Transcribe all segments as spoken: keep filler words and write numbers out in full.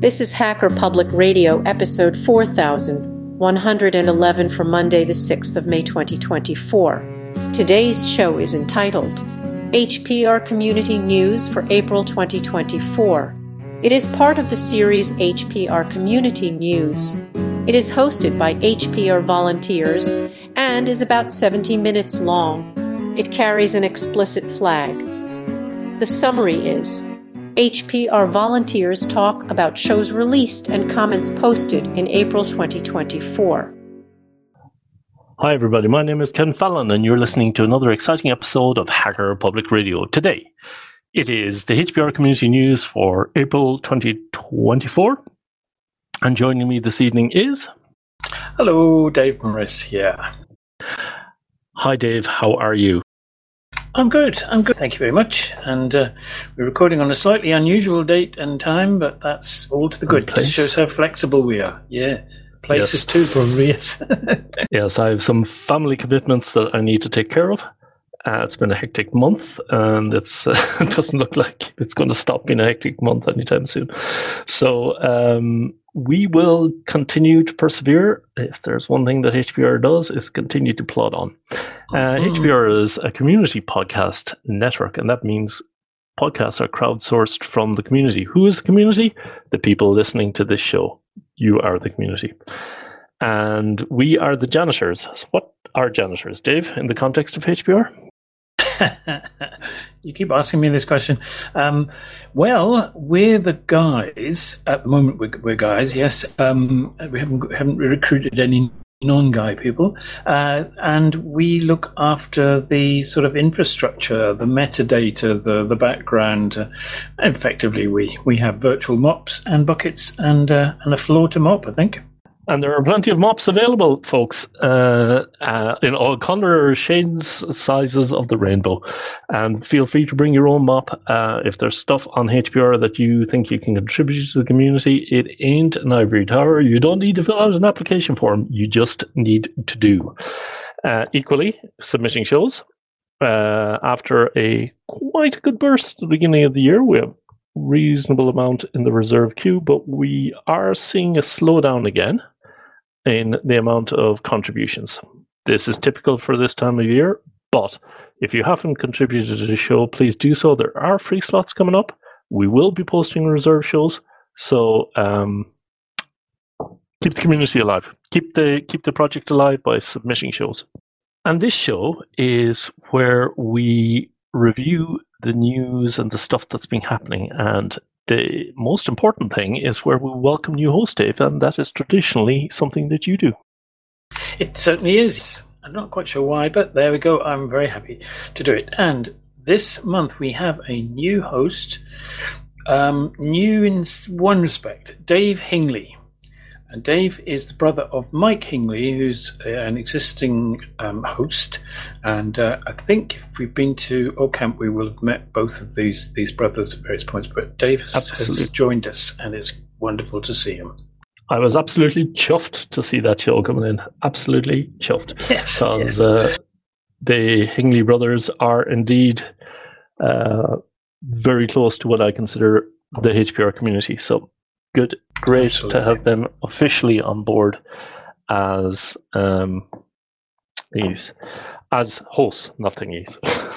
This is Hacker Public Radio, episode four thousand one hundred eleven for Monday, the sixth of May, twenty twenty-four. Today's show is entitled H P R Community News for April twenty twenty-four. It is part of the series H P R Community News. It is hosted by H P R volunteers and is about seventy minutes long. It carries an explicit flag. The summary is: H P R volunteers talk about shows released and comments posted in April twenty twenty-four. Hi everybody, my name is Ken Fallon and you're listening to another exciting episode of Hacker Public Radio. Today, it is the H P R Community News for April twenty twenty-four. And joining me this evening is... Hello, Dave Morris here. Hi Dave, how are you? I'm good, I'm good, thank you very much. And uh, we're recording on a slightly unusual date and time, but that's all to the good. It shows how flexible we are. Yeah, places yes. too, probably, yes. Yes, I have some family commitments that I need to take care of. Uh, it's been a hectic month, and it's uh, it doesn't look like it's going to stop being a hectic month anytime soon. So um, we will continue to persevere. If there's one thing that H P R does, is continue to plod on. Uh, mm-hmm. H P R is a community podcast network, and that means podcasts are crowdsourced from the community. Who is the community? The people listening to this show. You are the community. And we are the janitors. So what are janitors, Dave, in the context of H P R? You keep asking me this question. Um, well, we're the guys. At the moment, we're, we're guys, yes. Um, we haven't, haven't recruited any non-guy people. Uh, and we look after the sort of infrastructure, the metadata, the, the background. Uh, effectively, we, we have virtual mops and buckets and, uh, and a floor to mop, I think. And there are plenty of mops available, folks, uh, uh, in all colour, shades, sizes of the rainbow. And feel free to bring your own mop. Uh, if there's stuff on H P R that you think you can contribute to the community, it ain't an ivory tower. You don't need to fill out an application form. You just need to do. Uh, equally, submitting shows. Uh, after a quite a good burst at the beginning of the year, we have reasonable amount in the reserve queue, but we are seeing a slowdown again in the amount of contributions. This is typical for this time of year, but if you haven't contributed to the show, please do so. There are free slots coming up. We will be posting reserve shows, so um, keep the community alive. Keep the keep the project alive by submitting shows. And this show is where we review the news and the stuff that's been happening, and the most important thing is where we welcome new hosts, Dave, and that is traditionally something that you do. It certainly is. I'm not quite sure why, but there we go. I'm very happy to do it. And this month we have a new host, um, new in one respect, Dave Hingley. And Dave is the brother of Mike Hingley, who's an existing um, host. And uh, I think if we've been to OCamp, we will have met both of these these brothers at various points. But Dave has, has joined us, and it's wonderful to see him. I was absolutely chuffed to see that show coming in. Absolutely chuffed. Yes, Because yes. uh, the Hingley brothers are indeed uh, very close to what I consider the H P R community. So good, great Absolutely. To have them officially on board as um, these, as hosts, not thingies.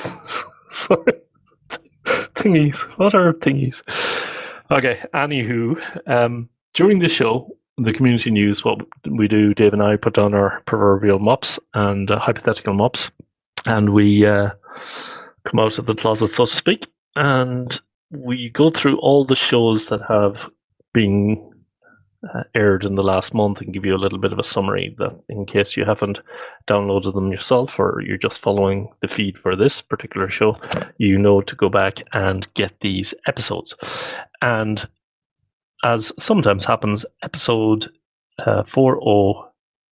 Sorry, thingies. What are thingies? Okay. Anywho, um, during the show, the community news, what we do, Dave and I put down our proverbial mops and uh, hypothetical mops, and we uh, come out of the closet, so to speak, and we go through all the shows that have being uh, aired in the last month and give you a little bit of a summary, that in case you haven't downloaded them yourself or you're just following the feed for this particular show, you know to go back and get these episodes. And as sometimes happens, episode uh, four oh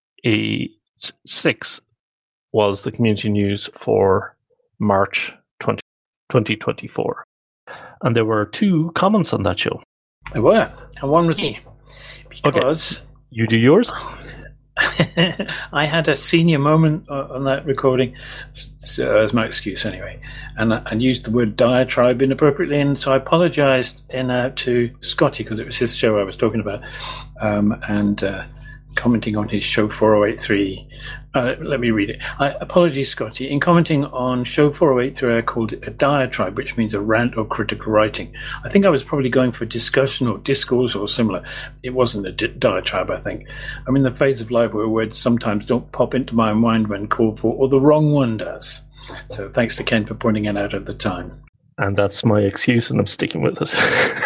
six was the community news for March twenty twenty-four. And there were two comments on that show. There were, and one was me. Because okay. You do yours? I had a senior moment on that recording, so that's my excuse anyway, and I used the word diatribe inappropriately, and so I apologised in uh, to Scotty because it was his show I was talking about, um, and uh, commenting on his show four oh eight three. Uh, let me read it. I, apologies, Scotty. In commenting on show four oh eight three, I called it a diatribe, which means a rant or critical writing. I think I was probably going for discussion or discourse or similar. It wasn't a di- diatribe, I think. I'm in the phase of life where words sometimes don't pop into my mind when called for, or the wrong one does. So thanks to Ken for pointing it out at the time. And that's my excuse, and I'm sticking with it.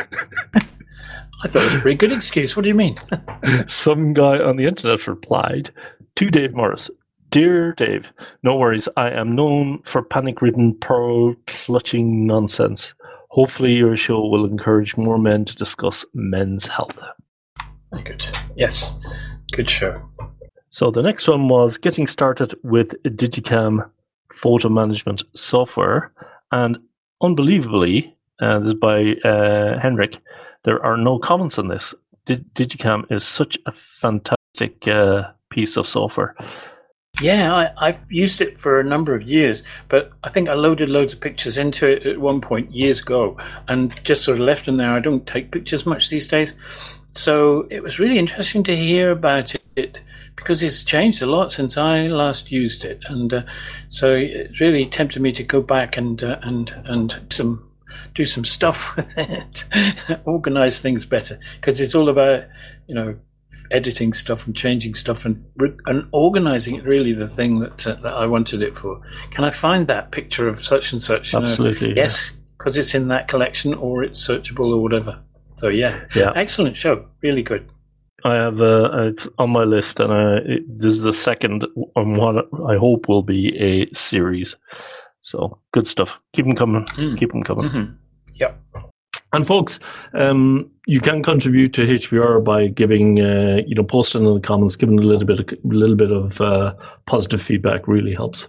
I thought it was a pretty good excuse. What do you mean? Some guy on the internet replied to Dave Morris, "Dear Dave, no worries. I am known for panic-ridden, pearl-clutching nonsense. Hopefully your show will encourage more men to discuss men's health." Very good. Yes, good show. So the next one was getting started with Digicam photo management software. And unbelievably, uh, this is by uh, Henrik, there are no comments on this. Dig- Digicam is such a fantastic uh, piece of software. Yeah, I, I've used it for a number of years, but I think I loaded loads of pictures into it at one point years ago and just sort of left them there. I don't take pictures much these days. So it was really interesting to hear about it because it's changed a lot since I last used it. And uh, so it really tempted me to go back and uh, and and some do some stuff with it, organize things better, because it's all about, you know, editing stuff and changing stuff and and organizing it, really the thing that uh, that I wanted it for. Can I find that picture of such and such? You Absolutely. know? Yeah. Yes, because it's in that collection or it's searchable or whatever. So yeah, yeah. Excellent show. Really good. I have uh, it's on my list, and uh, it, this is the second on what I hope will be a series. So good stuff. Keep them coming. Mm. Keep them coming. Mm-hmm. Yep. And folks, um, you can contribute to H P R by giving, uh, you know, posting in the comments, giving a little bit, of, a little bit of uh, positive feedback. Really helps.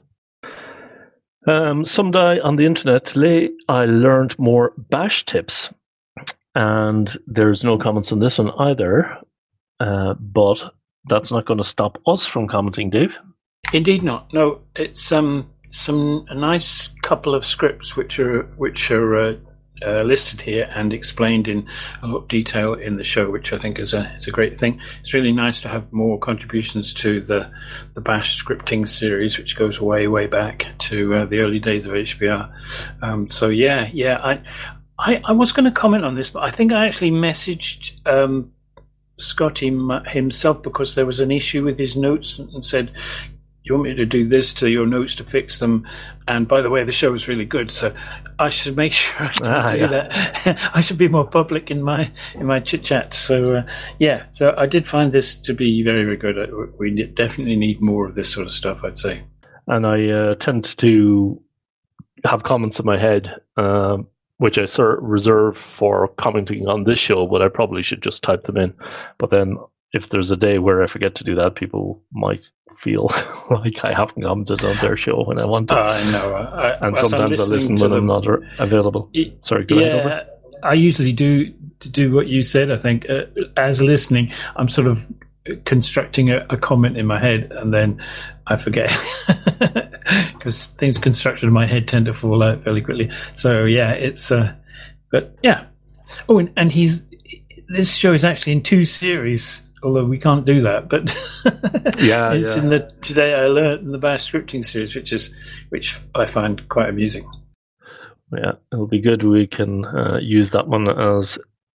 Um, someday on the internet today, I learned more bash tips, and there's no comments on this one either. Uh, but that's not going to stop us from commenting, Dave. Indeed not. No, it's um some a nice couple of scripts which are which are. Uh, Uh, listed here and explained in a lot of detail in the show, which I think is a is a great thing. It's really nice to have more contributions to the the Bash scripting series, which goes way way back to uh, the early days of H P R. Um, so yeah, yeah, I I, I was going to comment on this, but I think I actually messaged um, Scotty himself because there was an issue with his notes and said, "You want me to do this to your notes to fix them?" And by the way, the show was really good, so I should make sure I don't ah, do yeah. that. I should be more public in my in my chit chat. So uh, yeah, so I did find this to be very very good. We definitely need more of this sort of stuff, I'd say. And I uh, tend to have comments in my head, uh, which I sort of reserve for commenting on this show, but I probably should just type them in. But then, if there's a day where I forget to do that, people might feel like I haven't commented on their show when I want to. Uh, I know. I, and well, sometimes I listen when them, I'm not available. It, Sorry, go yeah, ahead, over. I usually do do what you said, I think. Uh, as listening, I'm sort of constructing a, a comment in my head, and then I forget. Because things constructed in my head tend to fall out fairly quickly. So, yeah, it's... Uh, but, yeah. Oh, and, and he's... This show is actually in two series, although we can't do that, but yeah, it's yeah. in the Today I Learned in the Bash scripting series, which is which I find quite amusing. Yeah, it'll be good. We can uh, use that one as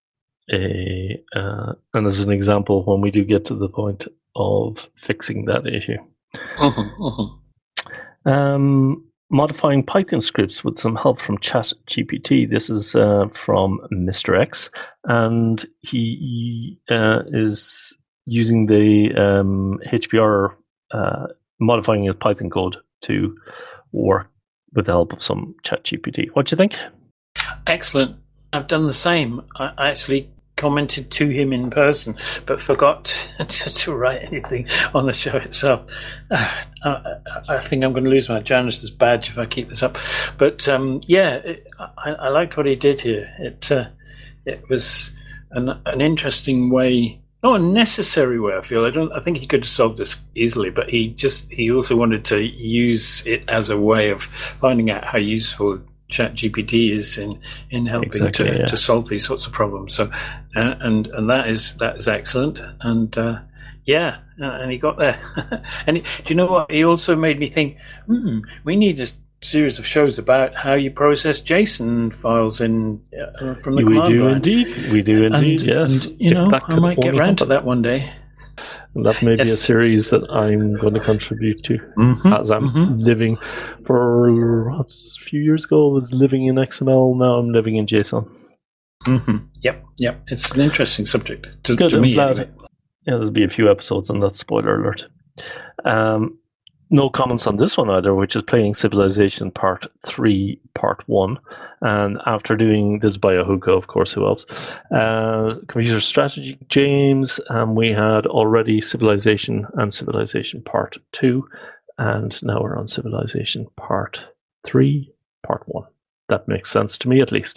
a uh, and as an example when we do get to the point of fixing that issue. Mm-hmm, mm-hmm. Um, modifying Python scripts with some help from ChatGPT. This is uh, from Mister X, and he uh, is using the um, H P R, uh, modifying his Python code to work with the help of some ChatGPT. What do you think? Excellent. I've done the same. I actually commented to him in person, but forgot to, to write anything on the show itself. Uh, I, I think I'm going to lose my journalist's badge if I keep this up. But um, yeah, it, I, I liked what he did here. It uh, it was an, an interesting way not a necessary way. I feel I don't. I think he could have solved this easily, but he just he also wanted to use it as a way of finding out how useful ChatGPT is in in helping exactly, to, yeah. to solve these sorts of problems. So, uh, and and that is that is excellent. And uh, yeah, and he got there. And he, do you know what? He also made me think. Hmm, we need a series of shows about how you process JSON files in uh, from the we command do line. indeed. We do indeed. And, yes, and, you if know, that I might could get only round to happen. that one day. And that may Yes. be a series that I'm going to contribute to Mm-hmm, as I'm mm-hmm. living. For a few years ago, I was living in X M L. Now I'm living in JSON. Mm-hmm. Yep, yep. It's an interesting subject to, Good, to I'm me. glad. Anyway. Yeah, there'll be a few episodes on that. Spoiler alert. Um, no comments on this one either, which is Playing Civilization Part three, Part one. And after doing this by Ahuka, of course, who else? Uh, Computer Strategy, James, and we had already Civilization and Civilization Part two. And now we're on Civilization Part three, Part one. That makes sense to me, at least.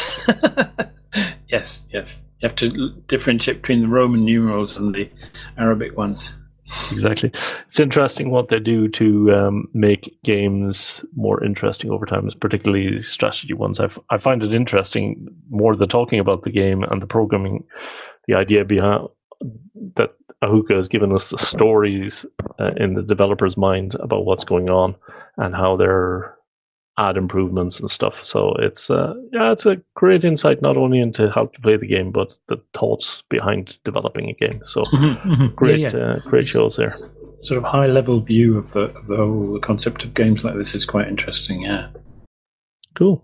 Yes, yes. You have to l- differentiate between the Roman numerals and the Arabic ones. Exactly. It's interesting what they do to um, make games more interesting over time, particularly these strategy ones. I've, I find it interesting more than talking about the game and the programming, the idea behind that Ahuka has given us the stories uh, in the developer's mind about what's going on and how they're add improvements and stuff. So it's uh, yeah, it's a great insight not only into how to play the game, but the thoughts behind developing a game. So Mm-hmm, mm-hmm. great, Yeah, yeah. Uh, great shows there. Sort of high level view of the, of the whole the concept of games like this is quite interesting. Yeah. Cool.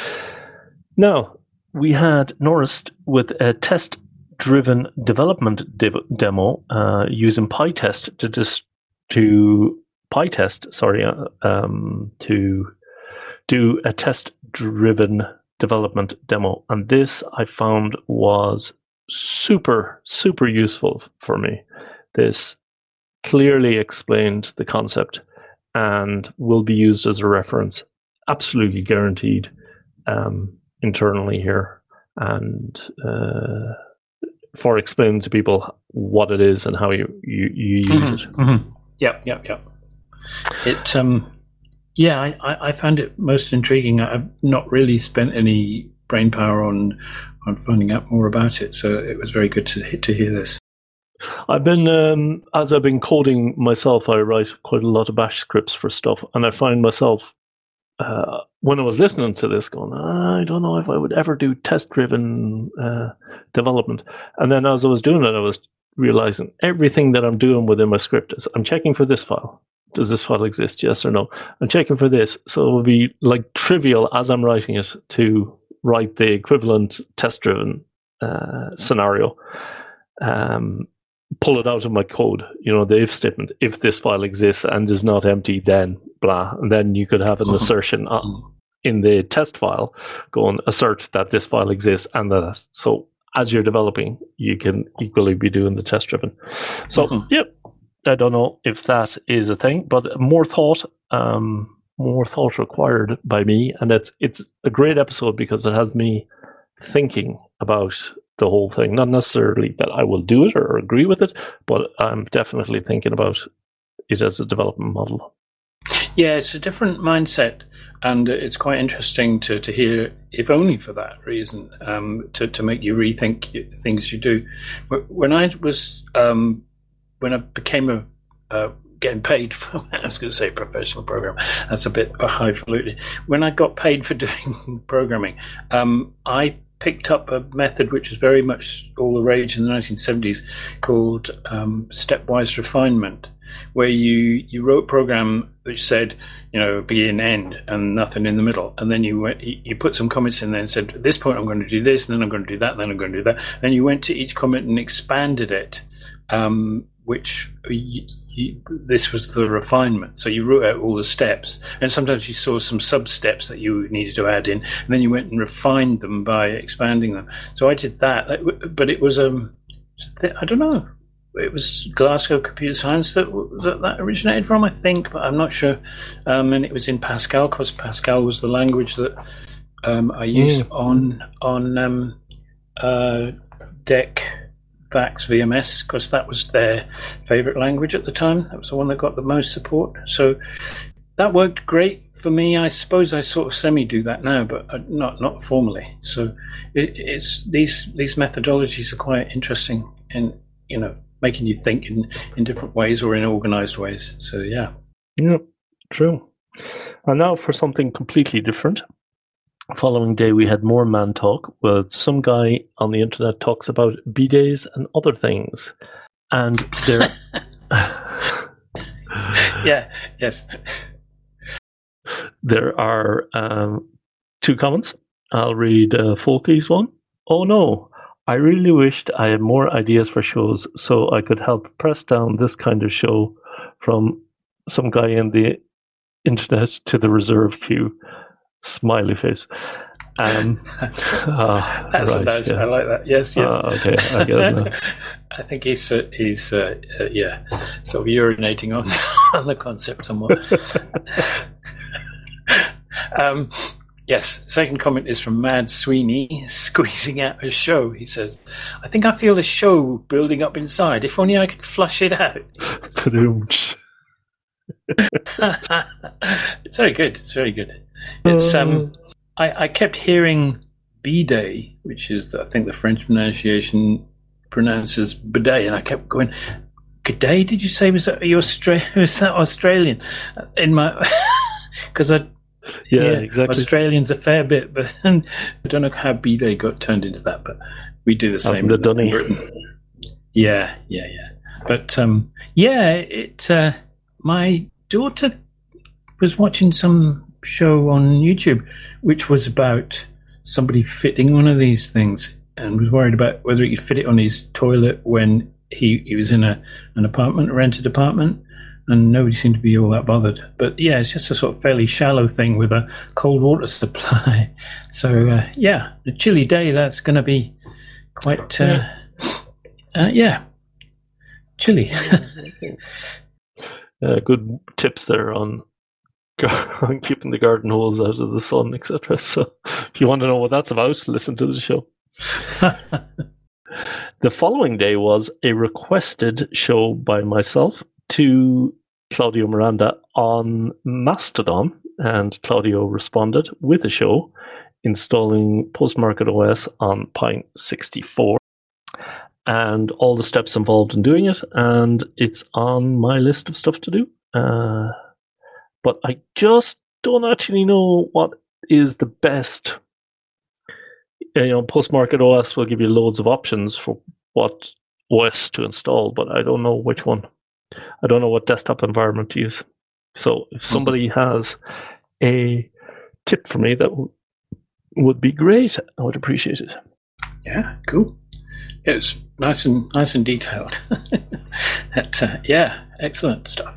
Now we had Norris with a test-driven development dev- demo uh, using PyTest to dis- to PyTest. Sorry, uh, um, to do a test-driven development demo. And this I found was super, super useful for me. This clearly explained the concept and will be used as a reference, absolutely guaranteed, um, internally here. And uh, for explaining to people what it is and how you, you, you use Mm-hmm, it. mm-hmm. Yep, yep, yep. It, um, yeah, I, I found it most intriguing. I've not really spent any brain power on on finding out more about it, so it was very good to to hear this. I've been, um, as I've been coding myself, I write quite a lot of bash scripts for stuff, and I find myself, uh, when I was listening to this, going, I don't know if I would ever do test-driven uh, development. And then as I was doing it, I was realizing everything that I'm doing within my script is I'm checking for this file. Does this file exist? Yes or no? I'm checking for this. So it will be like trivial as I'm writing it to write the equivalent test-driven uh, scenario. Um, pull it out of my code, you know, the if statement. If this file exists and is not empty, then blah. And then you could have an mm-hmm. assertion on, in the test file going assert that this file exists and that. So as you're developing, you can equally be doing the test-driven. So, mm-hmm. yep. I don't know if that is a thing, but more thought, um, more thought required by me, and it's it's a great episode because it has me thinking about the whole thing. Not necessarily that I will do it or agree with it, but I'm definitely thinking about it as a development model. Yeah, it's a different mindset, and it's quite interesting to, to hear, if only for that reason, um, to, to make you rethink things you do. When I was... Um, When I became a uh, getting paid for, I was going to say professional programmer. That's a bit highfalutin. When I got paid for doing programming, um, I picked up a method which was very much all the rage in the nineteen seventies called um, stepwise refinement, where you, you wrote a program which said, you know, begin, end, and nothing in the middle. And then you went, you put some comments in there and said, at this point I'm going to do this, and then I'm going to do that, and then I'm going to do that. Then you went to each comment and expanded it. Um, which you, you, this was the refinement. So you wrote out all the steps, and sometimes you saw some sub-steps that you needed to add in, and then you went and refined them by expanding them. So I did that, but it was, um, I don't know, it was Glasgow Computer Science that that, that originated from, I think, but I'm not sure. Um, and it was in Pascal, because Pascal was the language that um, I used mm. on, on um, uh, D E C VAX V M S because that was their favorite language at the time. That was the one that got the most support. So that worked great for me. I suppose I sort of semi-do that now, but not not formally. So it, it's these these methodologies are quite interesting in, you know, making you think in, in different ways or in organized ways. So yeah. Yeah, true. And now for something completely different. Following day, we had more man talk with some guy on the internet talks about bidets and other things. And there... yeah, yes. There are um, two comments. I'll read uh, Folky's one. Oh no, I really wished I had more ideas for shows so I could help press down this kind of show from some guy in the internet to the reserve queue. Smiley face. Um, oh, That's right, nice. yeah. I like that. Yes, yes. Uh, okay, I guess no. I think he's uh, he's uh, uh, yeah, sort of urinating on on the concept somewhat. um, yes. Second comment is from Mad Sweeney, squeezing out a show. He says, "I think I feel a show building up inside. If only I could flush it out." It's very good. It's very good. It's um, I, I kept hearing bidet, which is I think the French pronunciation pronounces bidet, and I kept going, "G'day, did you say was that you Austra- was that Australian?" In my because I yeah, yeah exactly. Australians a fair bit, but I don't know how bidet got turned into that, but we do the same in in Britain. Yeah, yeah, yeah. But um, yeah, it. Uh, my daughter was watching some show on YouTube, which was about somebody fitting one of these things, and was worried about whether he could fit it on his toilet when he, he was in a an apartment, a rented apartment, and nobody seemed to be all that bothered. But yeah, it's just a sort of fairly shallow thing with a cold water supply. So uh, yeah, a chilly day, that's going to be quite uh, uh, yeah, chilly. Uh, good tips there on, on keeping the garden hose out of the sun, et cetera. So if you want to know what that's about, listen to the show. The following day was a requested show by myself to Claudio Miranda on Mastodon, and Claudio responded with a show installing Postmarket O S on Pine sixty-four. And all the steps involved in doing it, and it's on my list of stuff to do. Uh, but I just don't actually know what is the best. You know, Postmarket O S will give you loads of options for what O S to install, but I don't know which one. I don't know what desktop environment to use. So if somebody mm-hmm. has a tip for me, that w- would be great. I would appreciate it. Yeah, cool. It's nice and nice and detailed. That, uh, yeah, excellent stuff.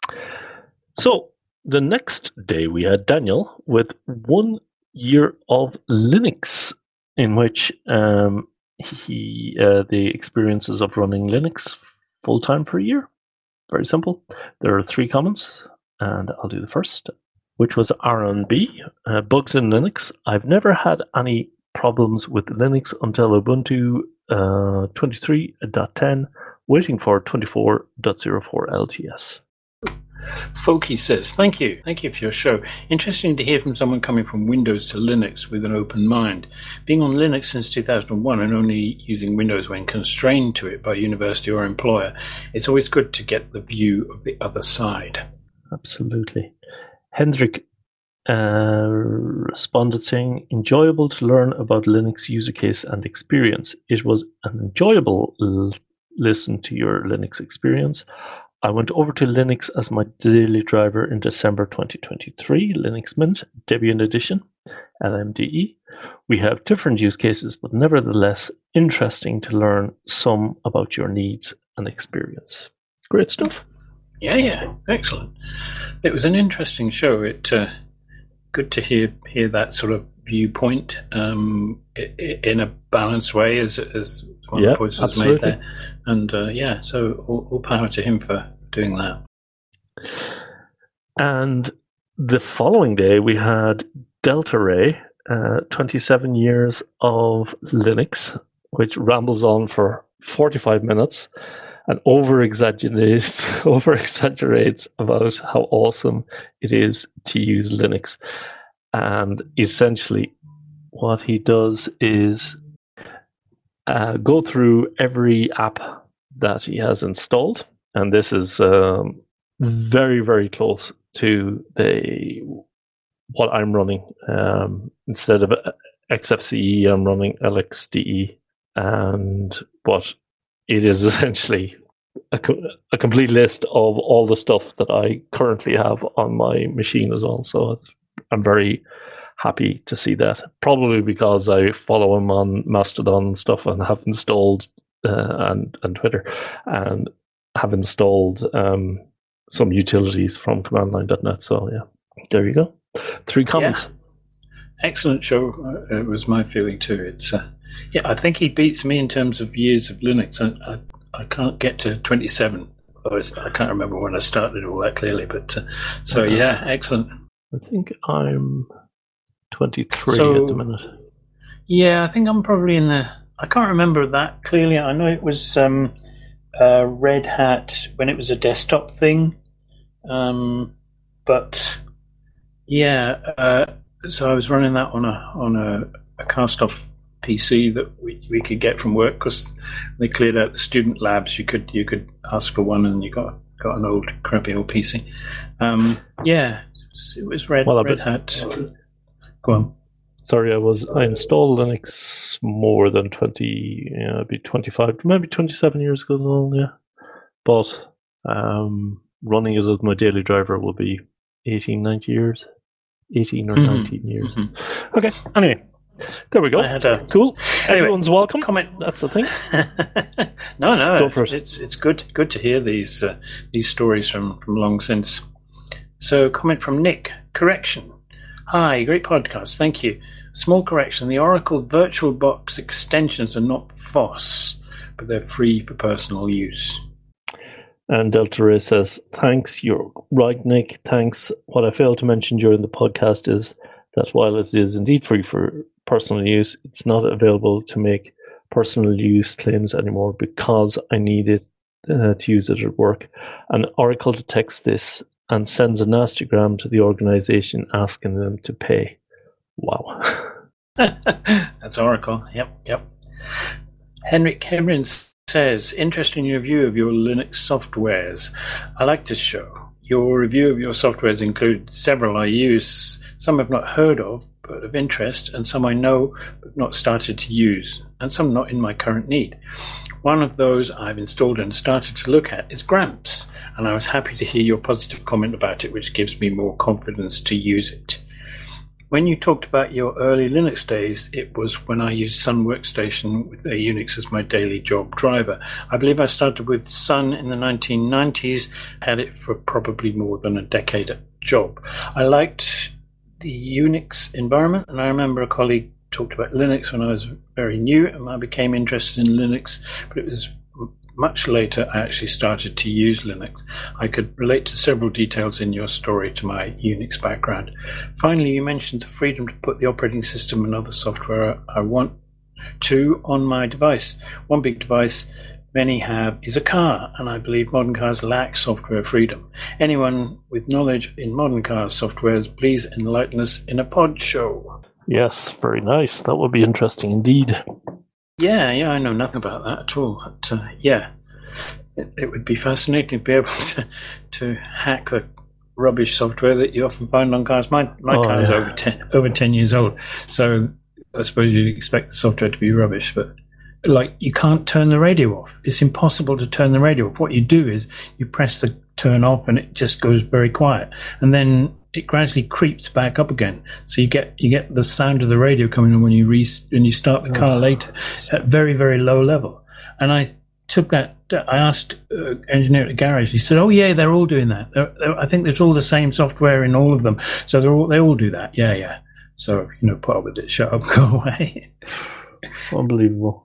So the next day we had Daniel with one year of Linux, in which um, he uh, the experiences of running Linux full time for a year. Very simple. There are three comments, and I'll do the first, which was R and B, uh, bugs in Linux. I've never had any problems with Linux until Ubuntu uh, twenty-three point ten, waiting for twenty-four point oh four L T S. Folky says, thank you. Thank you for your show. Interesting to hear from someone coming from Windows to Linux with an open mind. Being on Linux since two thousand one and only using Windows when constrained to it by university or employer, it's always good to get the view of the other side. Absolutely. Hendrik uh, responded saying, enjoyable to learn about Linux user case and experience. It was an enjoyable l- listen to your Linux experience. I went over to Linux as my daily driver in December twenty twenty-three, Linux Mint, Debian Edition, L M D E. We have different use cases, but nevertheless interesting to learn some about your needs and experience. Great stuff. Yeah, yeah, excellent. It was an interesting show. It uh, good to hear hear that sort of viewpoint um, in a balanced way, as as one yep, of the points was made there. And uh, yeah, so all, all power to him for doing that. And the following day, we had Delta Ray, uh, twenty-seven years of Linux, which rambles on for forty-five minutes and over exaggerates over exaggerates about how awesome it is to use Linux. And essentially what he does is uh, go through every app that he has installed, and this is um, very, very close to the what I'm running. Um, instead of X F C E, I'm running L X D E, and but it is essentially a, a complete list of all the stuff that I currently have on my machine as well. So I'm very happy to see that. Probably because I follow him on Mastodon and stuff, and have installed uh, and and Twitter, and have installed um, some utilities from command line dot net. So yeah, there you go. Three comments. Yeah. Excellent show. Uh, it was my feeling too. It's uh, yeah, I think he beats me in terms of years of Linux. I I, I can't get to twenty-seven. I can't remember when I started all that clearly, but uh, so uh-huh. yeah, excellent. I think I'm twenty-three so, at the minute. Yeah, I think I'm probably in the. I can't remember that clearly. I know it was um, uh, Red Hat when it was a desktop thing, um, but yeah. Uh, so I was running that on a on a, a cast-off P C that we we could get from work, because they cleared out the student labs. You could you could ask for one, and you got got an old crappy old P C. Um, yeah, it was Red well, Red Hat. Go on. Sorry, I was I installed Linux more than twenty, you know, maybe twenty-five, maybe twenty-seven years ago now, yeah. But um, running it as my daily driver will be eighteen, nineteen years, eighteen or mm-hmm. nineteen years. Mm-hmm. Okay. Anyway, there we go. I had a, cool. Anyway, Everyone's welcome. Comment. That's the thing. no, no. Go for it. It's it's good good to hear these uh, these stories from, from long since. So, comment from Nick. Correction. Hi, great podcast. Thank you. Small correction. The Oracle VirtualBox extensions are not F O S, but they're free for personal use. And Delta Ray says, thanks. You're right, Nick. Thanks. What I failed to mention during the podcast is that while it is indeed free for personal use, it's not available to make personal use claims anymore because I need it uh, to use it at work. And Oracle detects this and sends a nastygram to the organization asking them to pay. Wow. That's Oracle. Yep, yep. Henrik Cameron says, interesting review of your Linux softwares. I like this show. Your review of your softwares include several I use, some I've not heard of, but of interest, and some I know but not started to use, and some not in my current need. One of those I've installed and started to look at is Gramps, and I was happy to hear your positive comment about it, which gives me more confidence to use it. When you talked about your early Linux days, it was when I used Sun Workstation with a Unix as my daily job driver. I believe I started with Sun in the nineteen nineties, had it for probably more than a decade at job. I liked the Unix environment, and I remember a colleague talked about Linux when I was very new, and I became interested in Linux, but it was much later I actually started to use Linux. I could relate to several details in your story to my Unix background. Finally, you mentioned the freedom to put the operating system and other software I want to on my device. One big device many have is a car, and I believe modern cars lack software freedom. Anyone with knowledge in modern car softwares, please enlighten us in a pod show. Yes, very nice. That would be interesting indeed. Yeah, yeah, I know nothing about that at all. But, uh, yeah, it, it would be fascinating to be able to, to hack the rubbish software that you often find on cars. My my oh, car yeah. is over ten, over ten years old, so I suppose you'd expect the software to be rubbish. But like, you can't turn the radio off. It's impossible to turn the radio off. What you do is you press the turn off, and it just goes very quiet, and then it gradually creeps back up again. So you get you get the sound of the radio coming in when you re, when you start the car later at very, very low level. And I took that, I asked uh, engineer at the garage, he said, oh yeah, they're all doing that. They're, they're, I think there's all the same software in all of them. So they're all, they all do that. Yeah, yeah. So, you know, put up with it, shut up, go away. Unbelievable.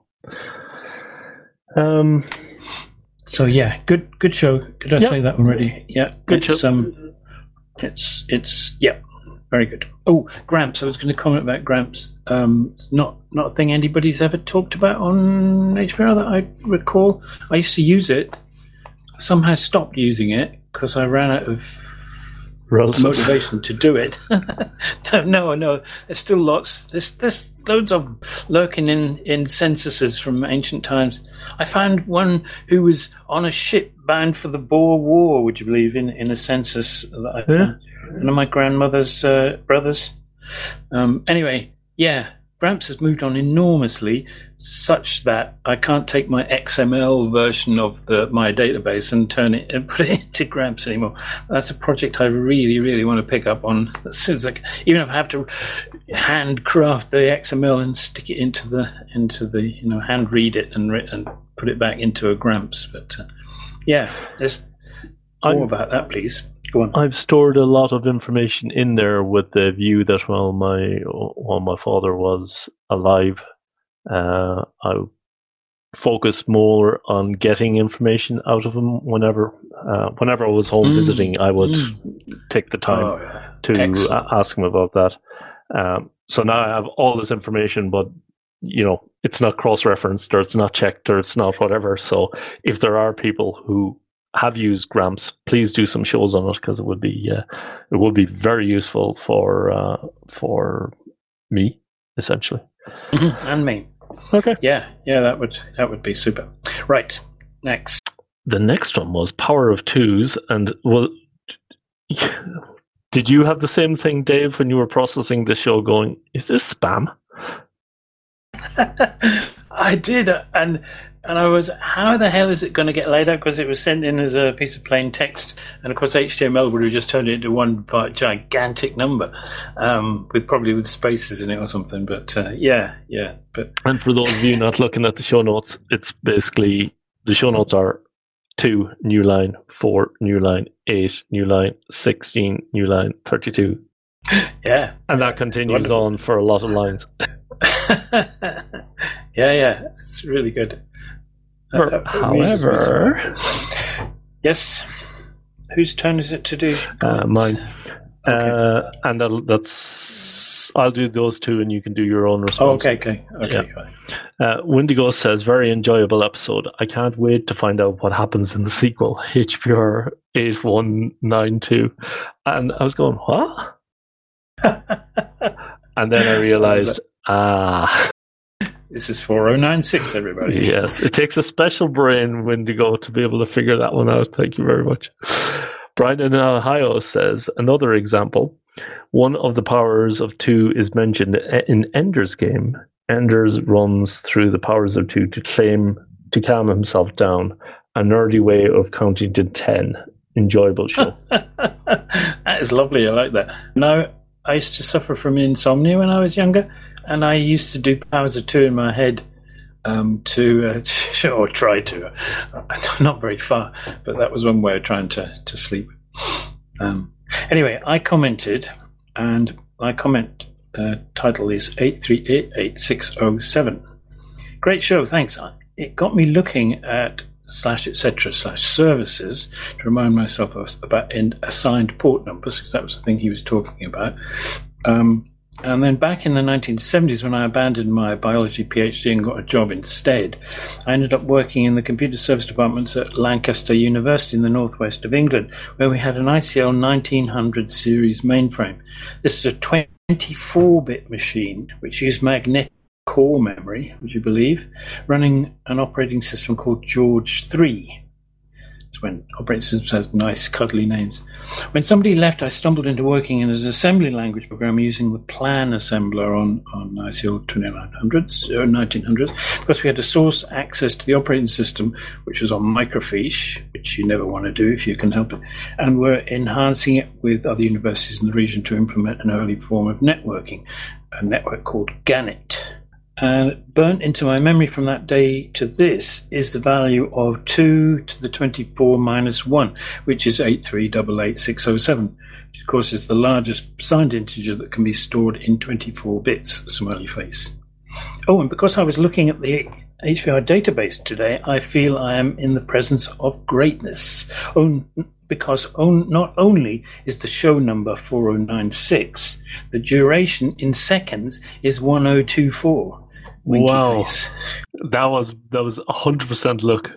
Um. So yeah, good good show. Did I yep. say that already? Yeah, good it's, show. Um, It's, it's, yeah, very good. Oh, Gramps. I was going to comment about Gramps. Um, not not a thing anybody's ever talked about on H P R that I recall. I used to use it. Somehow stopped using it because I ran out of Relatives. motivation to do it. no, no, no. There's still lots. There's there's loads of them lurking in, in censuses from ancient times. I found one who was on a ship bound for the Boer War, would you believe, in, in a census that I found. Yeah. One of my grandmother's uh, brothers. Um, anyway, yeah, Gramps has moved on enormously, such that I can't take my X M L version of the my database and turn it and put it into Gramps anymore. That's a project I really, really want to pick up on. Since like, even if I have to handcraft the X M L and stick it into the into the you know hand read it and and put it back into a Gramps. But uh, yeah, there's more I'm, about that, please. Go on. I've stored a lot of information in there with the view that while my while my father was alive, uh, I focused more on getting information out of him. Whenever uh, whenever I was home mm. visiting, I would mm. take the time oh, yeah. to Excellent. ask him about that. Um, so now I have all this information, but you know it's not cross-referenced, or it's not checked, or it's not whatever. So if there are people who have used Gramps, please do some shows on it, because it would be uh, it would be very useful for uh, for me, essentially, mm-hmm. and me. Okay. Yeah, yeah, that would that would be super. Right, next. The next one was Power of Twos, and well, did you have the same thing, Dave, when you were processing the show? Going, is this spam? I did, and. And I was, how the hell is it going to get laid out? Because it was sent in as a piece of plain text. And, of course, H T M L would have just turned it into one gigantic number, um, with probably with spaces in it or something. But, uh, yeah, yeah. But And for those of you not looking at the show notes, it's basically, the show notes are two, new line, four, new line, eight, new line, sixteen, new line, thirty-two. Yeah. And that continues Wonderful. on for a lot of lines. yeah, yeah. It's really good. That, that However, yes, whose turn is it to do? Uh, mine. Okay. Uh, and that'll, that's I'll do those two, and you can do your own response. Oh, okay, okay, okay. Yeah. Uh, Wendigo says, "Very enjoyable episode. I can't wait to find out what happens in the sequel, H P R eight one nine two." And I was going, "What?" And then I realized, ah. This is four oh nine six, everybody. Yes, it takes a special brain, Wendigo, to be able to figure that one out. Thank you very much. Brian in Ohio says, another example. One of the powers of two is mentioned in Ender's Game. Ender's runs through the powers of two to claim to calm himself down. A nerdy way of counting to ten. Enjoyable show. That is lovely. I like that. Now, I used to suffer from insomnia when I was younger. And I used to do powers of two in my head um, to, uh, or try to, uh, not very far, but that was one way of trying to, to sleep. Um, anyway, I commented, and my comment uh, title is eight three eight eight six oh seven. Great show, thanks. It got me looking at slash etc slash services to remind myself about assigned port numbers, because that was the thing he was talking about. Um, And then back in the nineteen seventies, when I abandoned my biology PhD and got a job instead, I ended up working in the computer service departments at Lancaster University in the northwest of England, where we had an I C L nineteen hundred series mainframe. This is a twenty-four bit machine which used magnetic core memory, would you believe, running an operating system called George three. It's when operating systems have nice, cuddly names. When somebody left, I stumbled into working in an assembly language program using the plan assembler on, on I C L twenty-nine hundreds, or nineteen hundreds, because we had to source access to the operating system, which was on microfiche, which you never want to do if you can help it, and we're enhancing it with other universities in the region to implement an early form of networking, a network called GANET. And burnt into my memory from that day to this is the value of two to the twenty-four minus one, which is eight three eight eight six oh seven, which of course is the largest signed integer that can be stored in twenty-four bits, smiley face. Oh, and because I was looking at the H P R database today, I feel I am in the presence of greatness. Oh, because on, not only is the show number four oh nine six, the duration in seconds is one oh two four. Winky Wow, face. that was that was a hundred percent luck.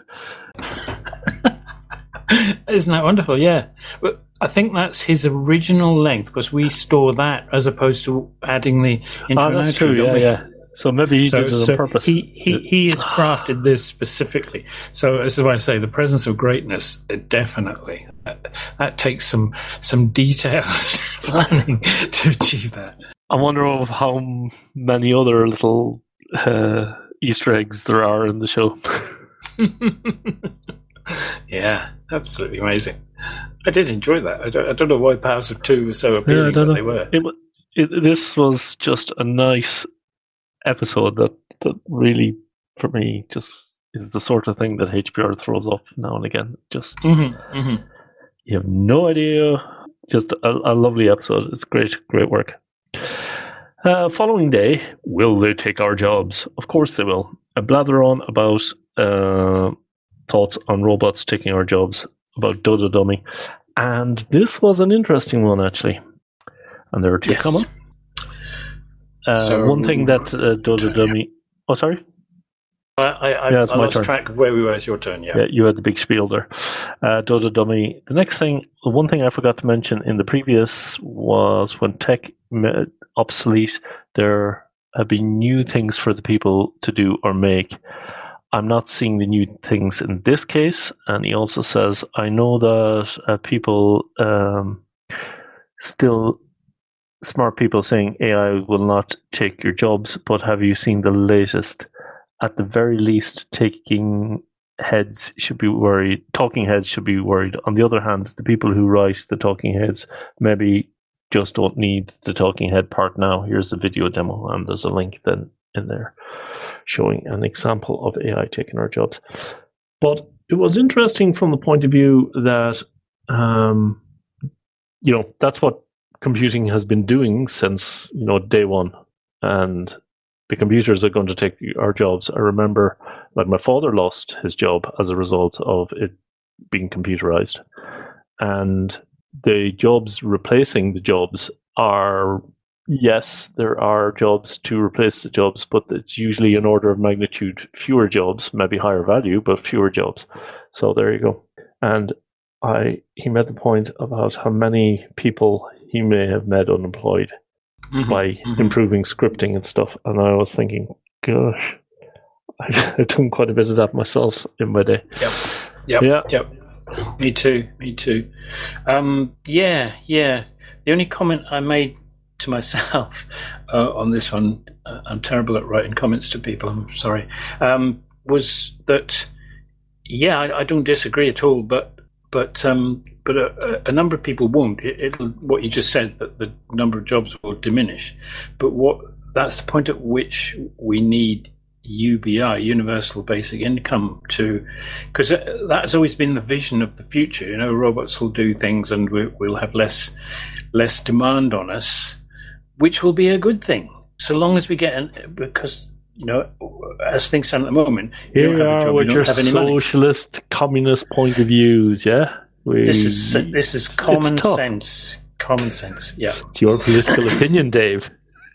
Isn't that wonderful? Yeah, but I think that's his original length because we store that as opposed to adding the intro. Oh, that's and outro, true. don't Yeah, we? yeah. So maybe he So, did it so on purpose. he, he, he has crafted this specifically. So this is why I say the presence of greatness, uh, definitely. That, that takes some some detailed planning to achieve that. I wonder of how many other little uh, Easter eggs there are in the show. Yeah, absolutely amazing. I did enjoy that. I don't, I don't know why Powers of Two were so appealing, Yeah, I don't but know. they were. It, wa- it, this was just a nice episode that, that really, for me, just is the sort of thing that H P R throws up now and again. Just Mm-hmm, mm-hmm. you have no idea. Just a, a lovely episode. It's great, great work. Uh, following day, will they take our jobs? Of course they will. I blather on about uh, thoughts on robots taking our jobs, about Dodo Dummy. And this was an interesting one, actually. And there are two Yes. coming. Uh, So- one thing that uh, Dodo Dummy... Oh, sorry? I, I, I, Yeah, it's I my lost turn. track of where we were. It's your turn, yeah. Yeah, you had the big spiel there. Uh, Dodo Dummy. The next thing, the one thing I forgot to mention in the previous was when tech made obsolete, there have been new things for the people to do or make. I'm not seeing the new things in this case. And he also says, I know that uh, people um, still, smart people saying A I will not take your jobs, but have you seen the latest? At the very least, taking heads should be worried. Talking heads should be worried. On the other hand, the people who write the talking heads maybe just don't need the talking head part now. Here's the video demo, and there's a link then in there showing an example of A I taking our jobs. But it was interesting from the point of view that, um, you know, that's what computing has been doing since, you know, day one. And the computers are going to take our jobs. I remember, like, my father lost his job as a result of it being computerized. And the jobs replacing the jobs are, yes, there are jobs to replace the jobs, but it's usually an order of magnitude fewer jobs, maybe higher value, but fewer jobs. So there you go. And I he made the point about how many people he may have made unemployed Mm-hmm, by mm-hmm. improving scripting and stuff. And I was thinking, gosh, I've done quite a bit of that myself in my day. Yep. Yep. Yeah. Yep. Me too. Me too. Um, yeah. Yeah. The only comment I made to myself uh, on this one, uh, I'm terrible at writing comments to people. I'm sorry. Um, was that? Yeah, I, I don't disagree at all. But but um, but a, a number of people won't. It, it'll what you just said, that the number of jobs will diminish. But what that's the point at which we need U B I, universal basic income, to, because that's always been the vision of the future. You know, robots will do things, and we, we'll have less less demand on us, which will be a good thing, so long as we get an, because you know, as things stand at the moment, you Here don't you have a are job, with you your don't have any money. socialist, communist point of views, yeah? We, This is this is common tough. sense. Common sense. Yeah. It's your political opinion, Dave.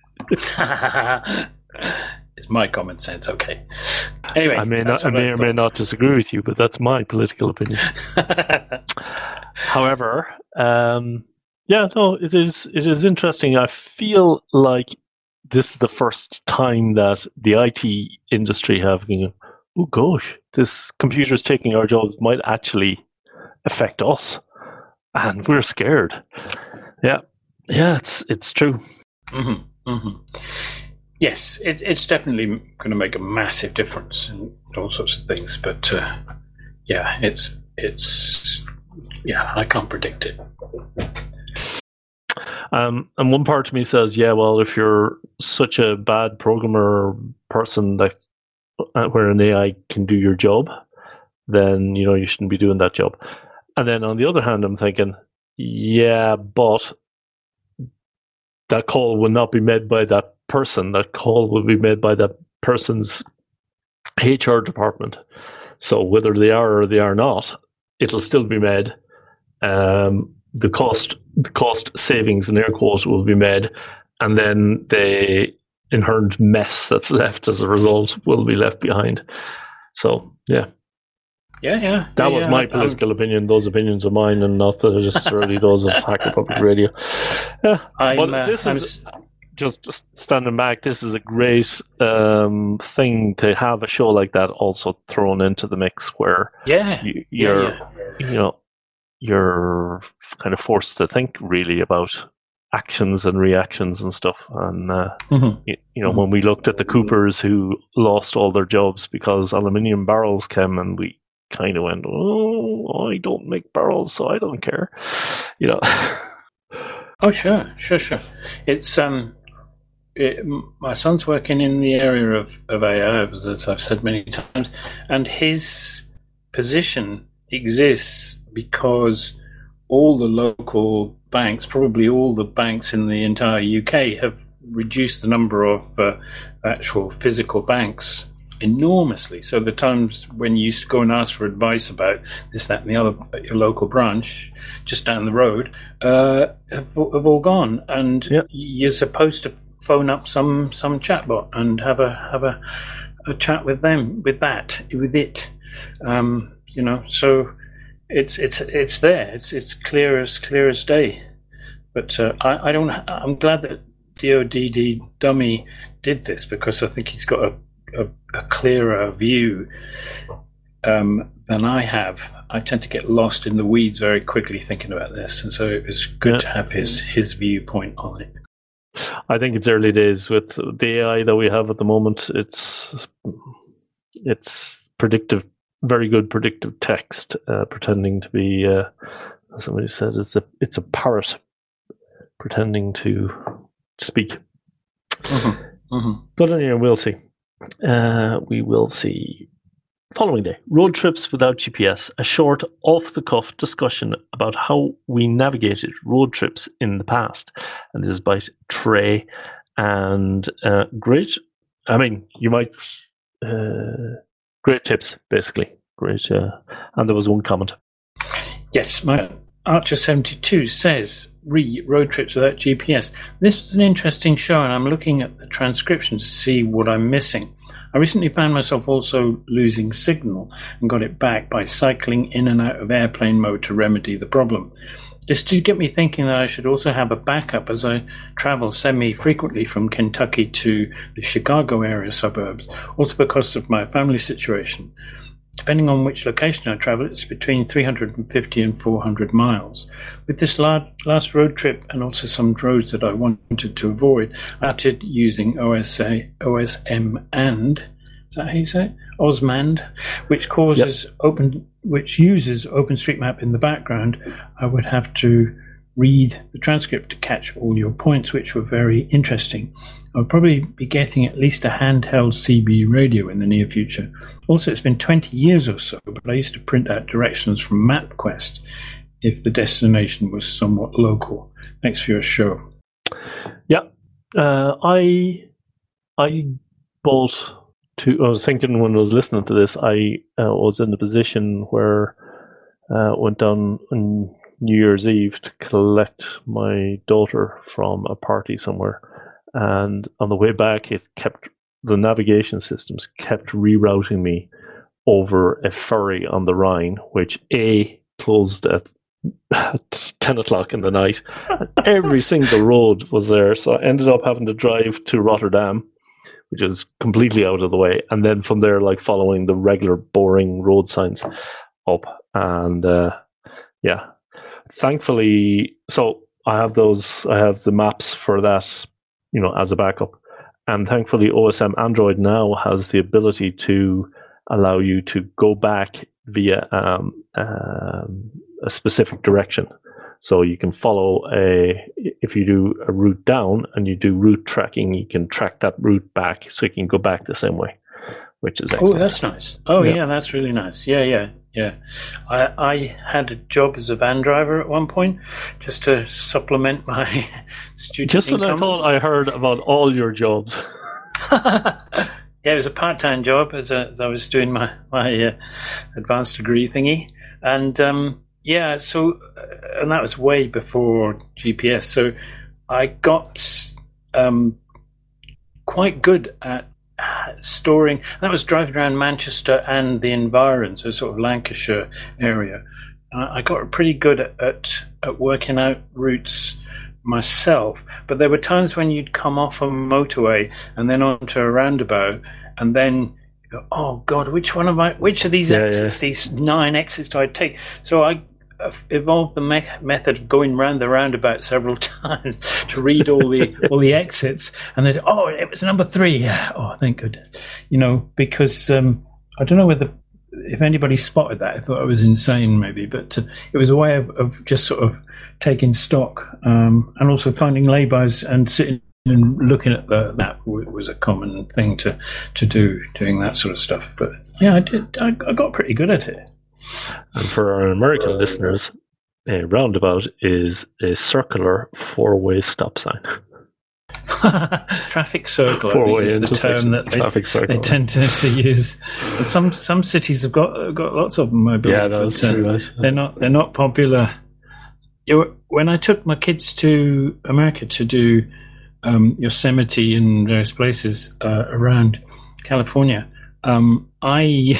It's my common sense. Okay. Anyway, I may not, that's I what may or may thought. not disagree with you, but that's my political opinion. However, um, yeah, no, it is it is interesting. I feel like this is the first time that the I T industry have been, oh gosh, this computer's taking our jobs might actually affect us, and we're scared. Yeah, yeah, it's it's true. Mm-hmm, mm-hmm. Yes, it, it's definitely going to make a massive difference in all sorts of things. But uh, yeah, it's it's yeah, I can't predict it. Um, and one part of me says, yeah, well, if you're such a bad programmer or person that uh, where an A I can do your job, then you know you shouldn't be doing that job. And then on the other hand, I'm thinking, yeah, but that call will not be made by that person. That call will be made by that person's H R department. So whether they are or they are not, it'll still be made. um, the cost the cost savings in air quotes will be made, and then the inherent mess that's left as a result will be left behind. So yeah. Yeah, yeah. That yeah, was yeah. my political um, opinion. Those opinions are mine, and not necessarily those of Hacker Public Radio. Yeah, I'm, but uh, this I'm... is just, just standing back. This is a great um, thing to have a show like that also thrown into the mix, where yeah, you, you're, yeah, yeah. you know, you're kind of forced to think really about actions and reactions and stuff. And uh, mm-hmm. you, you know, mm-hmm. when we looked at the Coopers who lost all their jobs because aluminium barrels came, and we kind of went, oh, I don't make barrels, so I don't care, you know. Oh, sure, sure, sure. It's um, it, my son's working in the area of of A I, as I've said many times, and his position exists because all the local banks, probably all the banks in the entire U K, have reduced the number of uh, actual physical banks enormously. So the times when you used to go and ask for advice about this, that, and the other at your local branch just down the road uh, have, have all gone, and yep. you're supposed to phone up some some chatbot and have a have a, a chat with them with that with it, um, you know. So it's it's it's there. It's it's clear as clear as day. But uh, I, I don't. I'm glad that D O D D Dummy did this, because I think he's got a A, a clearer view um, than I have. I tend to get lost in the weeds very quickly thinking about this, and so it was good yeah. to have his his viewpoint on it. I think it's early days with the A I that we have at the moment. It's it's predictive, very good predictive text, uh, pretending to be. Uh, somebody said it's a it's a parrot pretending to speak. Mm-hmm. Mm-hmm. But anyway, we'll see. Uh, we will see. Following day, road trips without G P S, a short off-the-cuff discussion about how we navigated road trips in the past. And this is by Trey. And uh, great, I mean, you might, uh, great tips, basically. Great. Uh, and there was one comment. Yes, my Archer seventy-two says, re road trips without G P S. This was an interesting show, and I'm looking at the transcription to see what I'm missing. I recently found myself also losing signal and got it back by cycling in and out of airplane mode to remedy the problem. This did get me thinking that I should also have a backup as I travel semi-frequently from Kentucky to the Chicago area suburbs, also because of my family situation. Depending on which location I travel, it's between three hundred fifty and four hundred miles. With this last road trip, and also some roads that I wanted to avoid, I started using O S A, O S M and, is that how you say it? Osmand, which causes yep. open, which uses OpenStreetMap in the background. I would have to read the transcript to catch all your points, which were very interesting. I'll probably be getting at least a handheld C B radio in the near future. Also, it's been twenty years or so, but I used to print out directions from MapQuest if the destination was somewhat local. Thanks for your show. Yeah, uh, I I bought two. I was thinking when I was listening to this, I uh, was in the position where I uh, went down on New Year's Eve to collect my daughter from a party somewhere. And on the way back, it kept the navigation systems kept rerouting me over a ferry on the Rhine, which A closed at ten o'clock in the night. Every single road was there, so I ended up having to drive to Rotterdam, which is completely out of the way, and then from there, like following the regular boring road signs up. And uh, yeah, thankfully, so I have those. I have the maps for that, you know, as a backup. And thankfully, O S M Android now has the ability to allow you to go back via um, um, a specific direction. So you can follow a, if you do a route down and you do route tracking, you can track that route back, so you can go back the same way, which is excellent. Oh, that's nice. Oh, yeah, yeah that's really nice. Yeah, yeah, yeah. I, I had a job as a van driver at one point, just to supplement my student Just when income. I thought I heard about all your jobs. Yeah, it was a part-time job as, a, as I was doing my, my uh, advanced degree thingy. And, um, yeah, so, uh, and that was way before G P S. So I got um, quite good at storing. That was driving around Manchester and the environs, so sort of Lancashire area. Uh, I got pretty good at, at at working out routes myself, but there were times when you'd come off a motorway and then onto a roundabout, and then you go, oh God, which one of my, which of these yeah, exits, yeah. these nine exits do I take? So I evolved the me- method of going round the roundabout several times to read all the all the exits, and then oh, it was number three. Yeah, oh, thank goodness, you know, because um, I don't know whether if anybody spotted that. I thought I was insane, maybe, but uh, it was a way of, of just sort of taking stock, um, and also finding laybys and sitting and looking at the map was a common thing to, to do, doing that sort of stuff. But yeah, I did. I, I got pretty good at it. And for our American listeners, a roundabout is a circular four-way stop sign. Traffic circle, Four-way I think, is the term that they, traffic circle. they tend to, to use. And some some cities have got got lots of them. I believe, yeah, that's but, uh, true. Right? They're not they're not popular. You know, when I took my kids to America to do um, Yosemite and various places uh, around California, um, I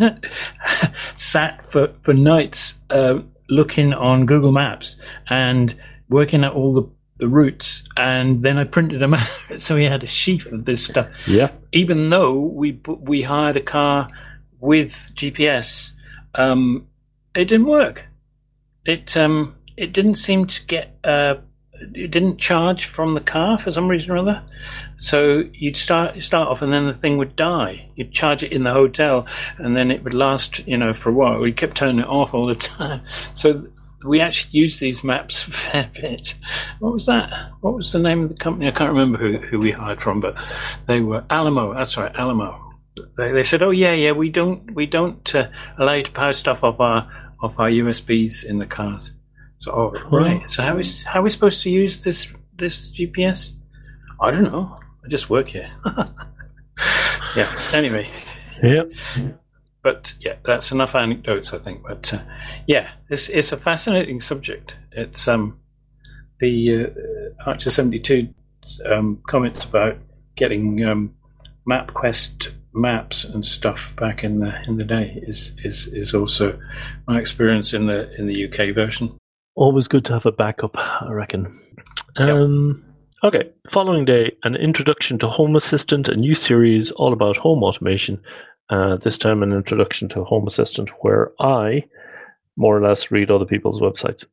sat for for nights uh, looking on Google Maps and working out all the the routes, and then I printed them out. So we had a sheaf of this stuff. Yeah. Even though we we hired a car with G P S, um, it didn't work. It um it didn't seem to get uh it didn't charge from the car for some reason or other. So you'd start start off, and then the thing would die. You'd charge it in the hotel, and then it would last, you know, for a while. We kept turning it off all the time. So we actually used these maps a fair bit. What was that? What was the name of the company? I can't remember who, who we hired from, but they were Alamo. That's right, Alamo. They, they said, "Oh yeah, yeah, we don't we don't uh, allow you to power stuff off our off our U S Bs in the cars." So, oh right. So how is how are we supposed to use this this G P S? I don't know. I just work here. Yeah. Anyway. Yep. But yeah, that's enough anecdotes, I think. But uh, yeah, it's it's a fascinating subject. It's um the uh, Archer seventy-two um, comments about getting um, MapQuest maps and stuff back in the in the day is is is also my experience in the in the U K version. Always good to have a backup, I reckon. Um, yep. Okay, following day, an introduction to Home Assistant, a new series all about home automation. Uh, this time an introduction to Home Assistant where I more or less read other people's websites.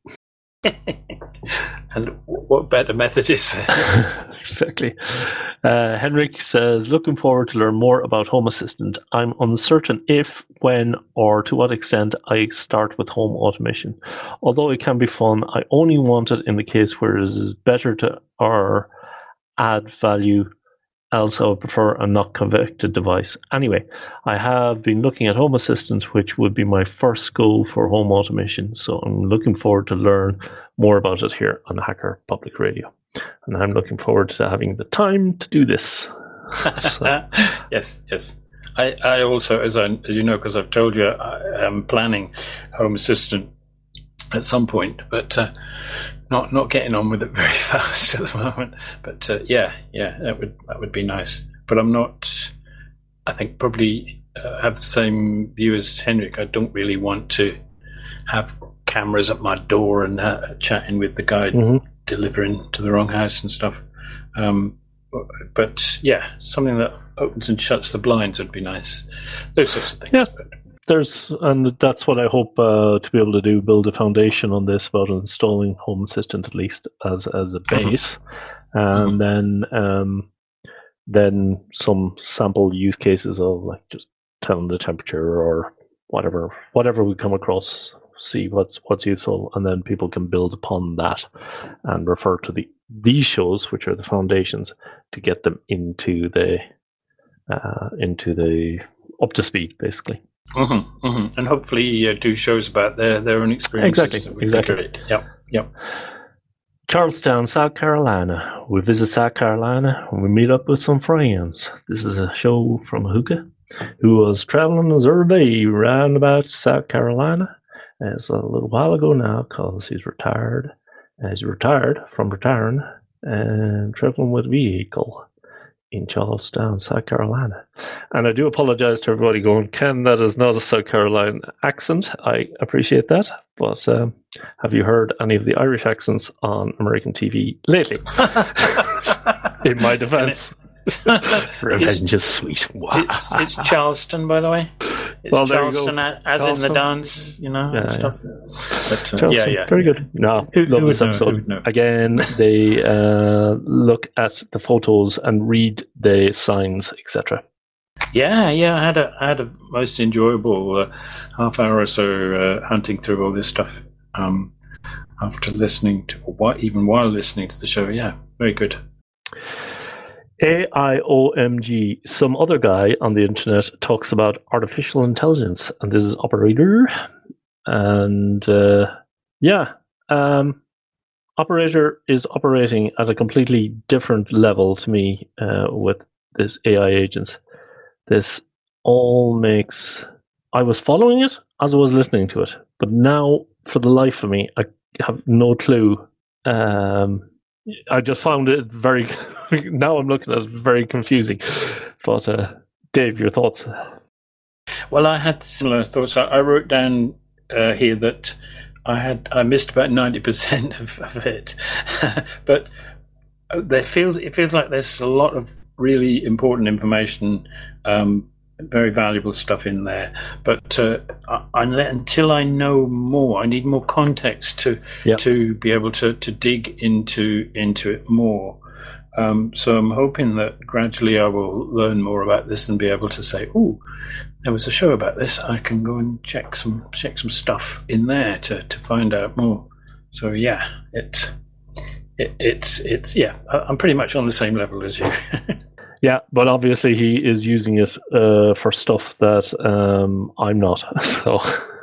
And what better method is there? Exactly. Uh, Henrik says, looking forward to learn more about Home Assistant. I'm uncertain if, when, or to what extent I start with home automation. Although it can be fun, I only want it in the case where it is better to or add value. Else I would prefer a not connected device. Anyway, I have been looking at Home Assistant, which would be my first goal for home automation. So I'm looking forward to learn more about it here on Hacker Public Radio. And I'm looking forward to having the time to do this. So. Yes, yes. I, I also, as, I, as you know, because I've told you, I am planning Home Assistant at some point, but uh, not not getting on with it very fast at the moment. But uh, yeah, yeah, that would that would be nice. But I'm not. I think probably uh, have the same view as Henrik. I don't really want to have cameras at my door and uh, chatting with the guy mm-hmm. delivering to the wrong house and stuff. Um, but yeah, something that opens and shuts the blinds would be nice. Those sorts of things. Yeah. But, There's, and that's what I hope uh, to be able to do, build a foundation on this about installing Home Assistant at least as as a base, and mm-hmm. then um, then some sample use cases of like just telling the temperature or whatever whatever we come across, see what's what's useful, and then people can build upon that and refer to the these shows, which are the foundations, to get them into the uh, into the up to speed basically. Mm-hmm, mm-hmm. And hopefully uh, do shows about their, their own experiences. Exactly, exactly. Yep, yep. Charlestown, South Carolina. We visit South Carolina and we meet up with some friends. This is a show from Hookah, who was traveling his early day round about South Carolina, It's a little while ago now because he's retired. Uh, he's retired from retiring and traveling with vehicle in Charlestown, South Carolina. And I do apologize to everybody going, Ken, that is not a South Carolina accent. I appreciate that. But um, have you heard any of the Irish accents on American T V lately? In my defense. Revenge it's, is sweet. Wow. It's, it's Charleston, by the way. It's well, Charleston, as Charleston. in the dance, you know, yeah, and stuff. Yeah. But, uh, yeah, yeah. Very yeah. good. No, who, love who this know, episode. Again, they uh, look at the photos and read the signs, et cetera. Yeah, yeah. I had a, I had a most enjoyable uh, half hour or so uh, hunting through all this stuff um, after listening to, or even while listening to the show. Yeah, very good. A I O M G, some other guy on the internet talks about artificial intelligence, and this is Operator. And uh, yeah, um, Operator is operating at a completely different level to me uh, with this A I agents. This all makes... I was following it as I was listening to it, but now, for the life of me, I have no clue. Um, I just found it very... now I'm looking at it very confusing. But uh, Dave, your thoughts? Well, I had similar thoughts. I, I wrote down uh, here that I had I missed about ninety percent of, of it, but there feels it feels like there's a lot of really important information, um, very valuable stuff in there. But uh, I, until I know more, I need more context to yep. to be able to, to dig into into it more. Um, so I'm hoping that gradually I will learn more about this and be able to say, "Oh, there was a show about this. I can go and check some check some stuff in there to, to find out more." So yeah, it, it it's it's yeah. I'm pretty much on the same level as you. Yeah, but obviously he is using it uh, for stuff that um, I'm not. So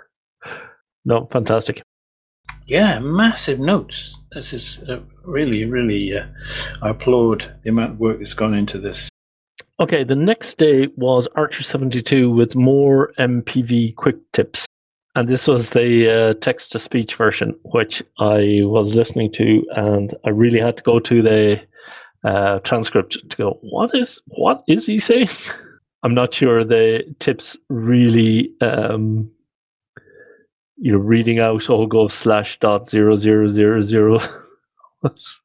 no, fantastic. Yeah, massive notes. This is uh, really, really, uh, I applaud the amount of work that's gone into this. Okay, the next day was Archer seventy-two with more M P V quick tips. And this was the uh, text-to-speech version, which I was listening to, and I really had to go to the uh, transcript to go, what is what is he saying? I'm not sure the tips really... Um, You're reading out oh go slash dot zero zero zero zero was,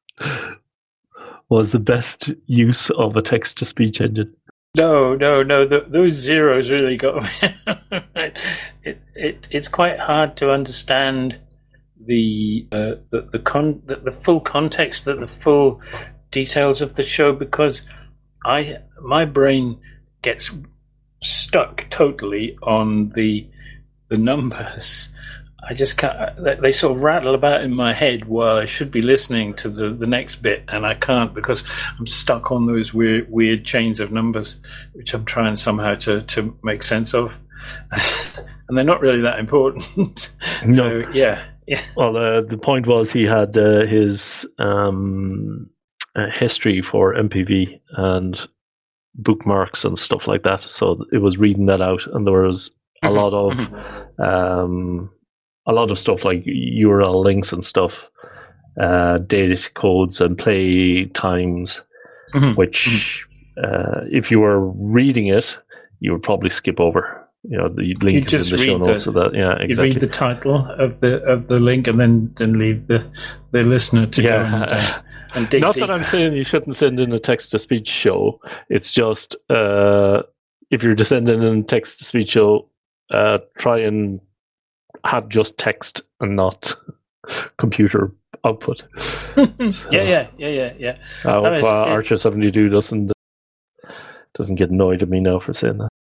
was the best use of a text to speech engine. No, no, no. The, those zeros really got me. it, it, it's quite hard to understand the uh, the the, con, the the full context, the, the full details of the show, because I my brain gets stuck totally on the the numbers. I just can't, they sort of rattle about in my head while I should be listening to the, the next bit, and I can't because I'm stuck on those weird weird chains of numbers, which I'm trying somehow to, to make sense of. And they're not really that important. No. So, yeah. yeah. Well, uh, the point was he had uh, his um, uh, history for M P V and bookmarks and stuff like that, so it was reading that out, and there was a lot of... Um, a lot of stuff like U R L links and stuff, uh, date codes and play times, mm-hmm. which mm-hmm. Uh, if you were reading it, you would probably skip over. You know, the link is in the show notes. So that, yeah, exactly. You read the title of the of the link and then, then leave the, the listener to yeah. go and, uh, and dig Not deep. that I'm saying you shouldn't send in a text-to-speech show. It's just uh, if you're sending in a text-to-speech show, uh, try and have just text and not computer output. So, yeah, yeah, yeah, yeah, yeah. I hope uh, uh, Archer seventy-two doesn't doesn't get annoyed at me now for saying that.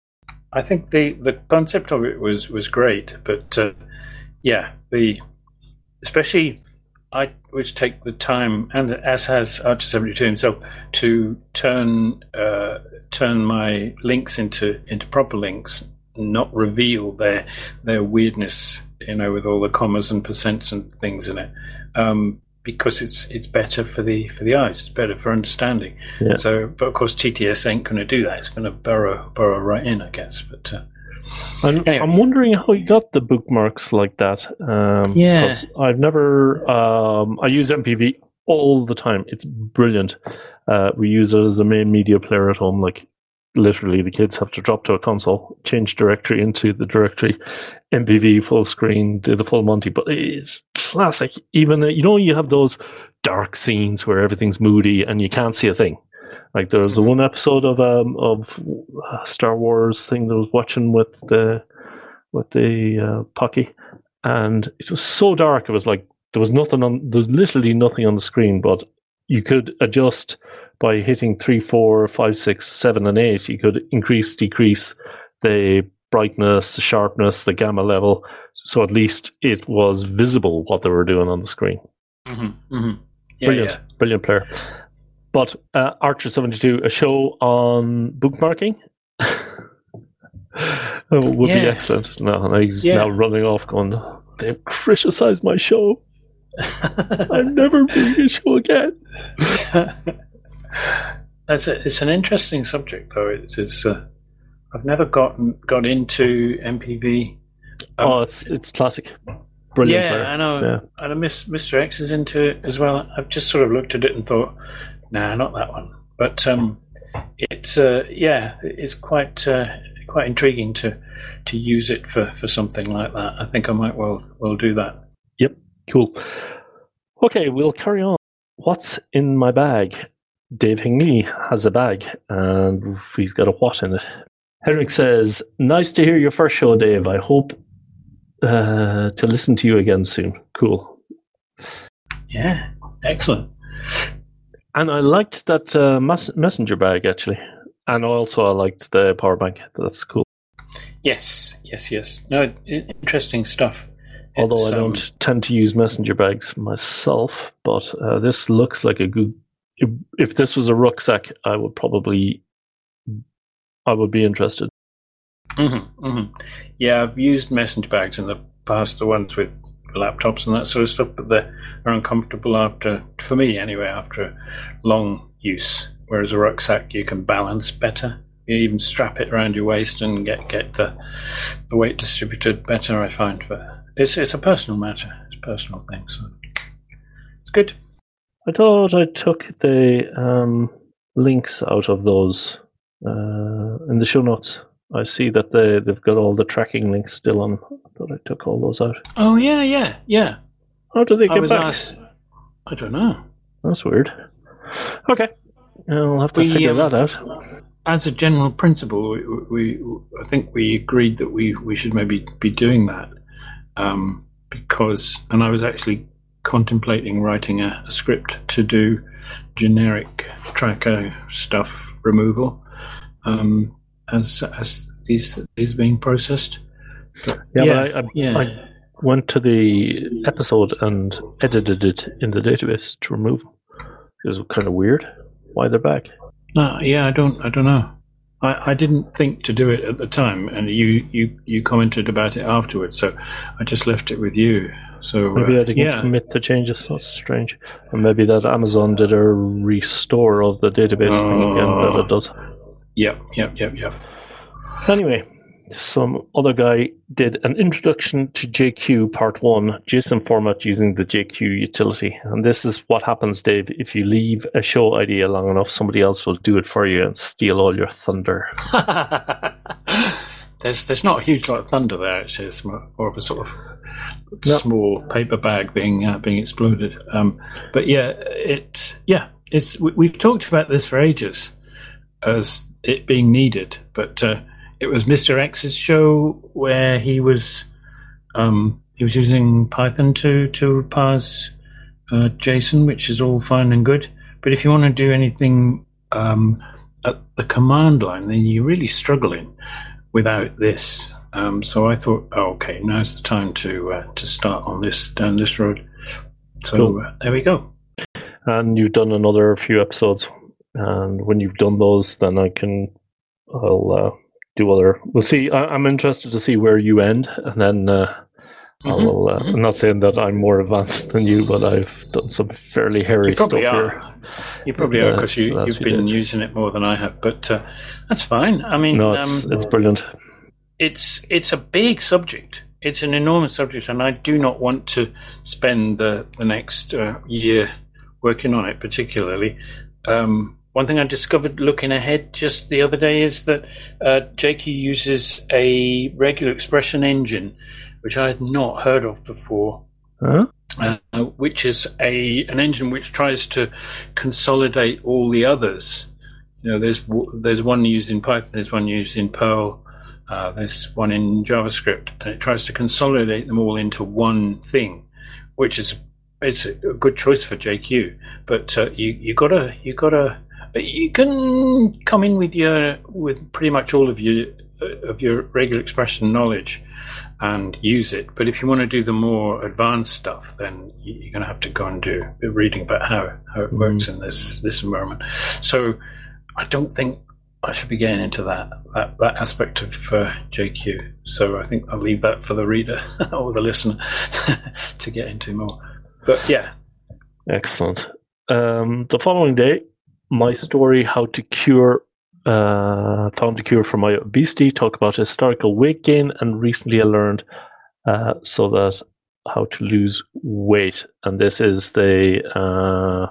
I think the, the concept of it was, was great, but uh, yeah, the especially I which take the time, and as has Archer seventy-two himself, to turn uh, turn my links into into proper links. Not reveal their their weirdness, you know, with all the commas and percents and things in it, um, because it's it's better for the for the eyes. It's better for understanding. Yeah. So, but of course, G T S ain't going to do that. It's going to burrow burrow right in, I guess. But uh, I'm, Anyway. I'm wondering how you got the bookmarks like that. Um, Yeah. 'cause I've never. Um, I use M P V all the time. It's brilliant. Uh, we use it as the main media player at home. Like literally, the kids have to drop to a console, change directory into the directory, M P V full screen, do the full Monty. But it's classic. Even uh, you know, you have those dark scenes where everything's moody and you can't see a thing. Like there was a one episode of um of uh, Star Wars thing that I was watching with the with the uh, Pocky, and it was so dark. It was like there was nothing on. There was literally nothing on the screen, but you could adjust by hitting three, four, five, six, seven, and eight. You could increase, decrease the brightness, the sharpness, the gamma level, so at least it was visible what they were doing on the screen. Mm-hmm, mm-hmm. Yeah, Brilliant, yeah. brilliant player. But uh, Archer seventy-two, a show on bookmarking would Yeah. be excellent. No, and he's Yeah. now running off going, they've criticised my show. I'm never doing a show again. That's a, it's an interesting subject, though. It is. Uh, I've never gotten got into M P V. Um, oh, it's it's classic. Brilliant yeah, player. I know. Yeah. And I miss Mister X is into it as well. I've just sort of looked at it and thought, nah, not that one. But um, it's uh, yeah, it's quite uh, quite intriguing to to use it for, for something like that. I think I might well well do that. Yep, cool. Okay, we'll carry on. What's in my bag? Dave Hingley has a bag, and he's got a what in it. Henrik says, nice to hear your first show, Dave. I hope uh, to listen to you again soon. Cool. Yeah, excellent. And I liked that uh, mes- messenger bag, actually. And also I liked the power bank. That's cool. Yes, yes, yes. No, interesting stuff. Although It's, I don't um, tend to use messenger bags myself, but uh, this looks like a good... If, if this was a rucksack, I would probably... I would be interested. Mm-hmm, mm-hmm. Yeah, I've used messenger bags in the past, the ones with laptops and that sort of stuff, but they're uncomfortable after, for me anyway, after long use. Whereas a rucksack, you can balance better. You even strap it around your waist and get get the the weight distributed better, I find. But it's it's a personal matter. It's a personal thing, so it's good. I thought I took the um, links out of those uh, in the show notes. I see that they, they've got all the tracking links still on. I thought I took all those out. Oh, yeah, yeah, yeah. How do they I get was back? asked. I don't know. That's weird. Okay. I'll have to We, figure um, that out. As a general principle, we, we I think we agreed that we, we should maybe be doing that um, because, and I was actually contemplating writing a, a script to do generic tracker stuff removal um, as as these these being processed. But, Yeah, yeah, but I, I, yeah. I went to the episode and edited it in the database to remove them. It was kind of weird. Why they're back? No, yeah, I don't, I don't know. I, I didn't think to do it at the time, and you, you, you commented about it afterwards, so I just left it with you. So Maybe uh, I didn't yeah, commit to changes. That's strange. Or maybe that Amazon did a restore of the database thing again that it does. yep, yep, yep, yep. Anyway, some other guy did an introduction to J Q Part one, JSON format using the J Q utility. And this is what happens, Dave, if you leave a show idea long enough, somebody else will do it for you and steal all your thunder. there's there's not a huge lot of thunder there. Actually, it's more, more of a sort of No. small paper bag being uh, being exploded. Um, but yeah, it yeah, it's we, we've talked about this for ages as it being needed, but. Uh, It was Mister X's show where he was um, he was using Python to to parse uh, JSON, which is all fine and good. But if you want to do anything um, at the command line, then you're really struggling without this. Um, so I thought, oh, okay, now's the time to uh, to start on this down this road. So Cool. uh, there we go. And you've done another few episodes. And when you've done those, then I can, I'll uh, do other. We'll see. I, I'm interested to see where you end. And then uh, I'll, uh, I'm not saying that I'm more advanced than you, but I've done some fairly hairy You stuff probably are. here. You probably are Uh, because you, last you've few been days. using it more than I have. But uh, that's fine. I mean, No, it's, um, it's brilliant. it's it's a big subject. It's an enormous subject, and I do not want to spend the the next uh, year working on it particularly. Um, one thing I discovered looking ahead just the other day is that uh, J Q uses a regular expression engine, which I had not heard of before, huh? uh, which is a an engine which tries to consolidate all the others. You know, there's there's one used in Python, there's one used in Perl, uh, there's one in JavaScript, and it tries to consolidate them all into one thing, which is it's a good choice for J Q. But uh, you you gotta you gotta you can come in with your with pretty much all of your of your regular expression knowledge and use it. But if you want to do the more advanced stuff, then you're going to have to go and do a reading about how how it works mm. in this this environment. So I don't think I should be getting into that that, that aspect of uh, J Q. So I think I'll leave that for the reader or the listener to get into more. But yeah. Excellent. Um, the following day, my story, How to Cure, uh, Found a Cure for My Obesity, talk about historical weight gain, and recently I learned uh, so that how to lose weight. And this is the uh,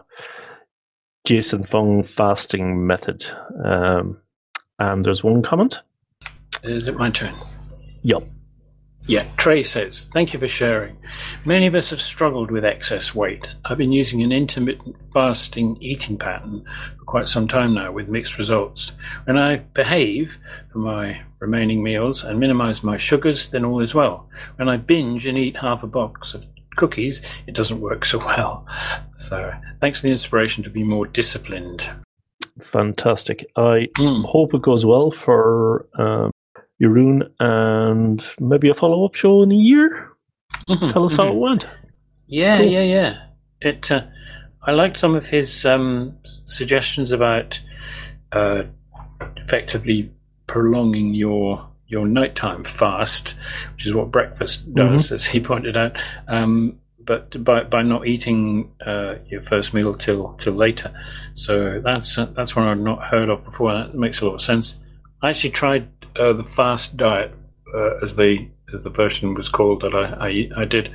Jason Fung fasting method. Um, and there's one comment. Is it my turn? Yep. Yeah, Trey says, thank you for sharing. Many of us have struggled with excess weight. I've been using an intermittent fasting eating pattern for quite some time now with mixed results. When I behave for my remaining meals and minimize my sugars, then all is well. When I binge and eat half a box of cookies, it doesn't work so well. So thanks for the inspiration to be more disciplined. Fantastic. I Mm. hope it goes well for um, Jeroen, and maybe a follow-up show in a year. Mm-hmm, Tell us mm-hmm. how it went. Yeah, Cool. yeah, yeah. It. Uh, I liked some of his um, suggestions about uh, effectively prolonging your your nighttime fast, which is what breakfast does, mm-hmm. as he pointed out. Um, but by by not eating uh, your first meal till till later. So that's uh, that's one I'd not heard of before. That makes a lot of sense. I actually tried uh, the fast diet, uh, as the as the version was called, that I, I I did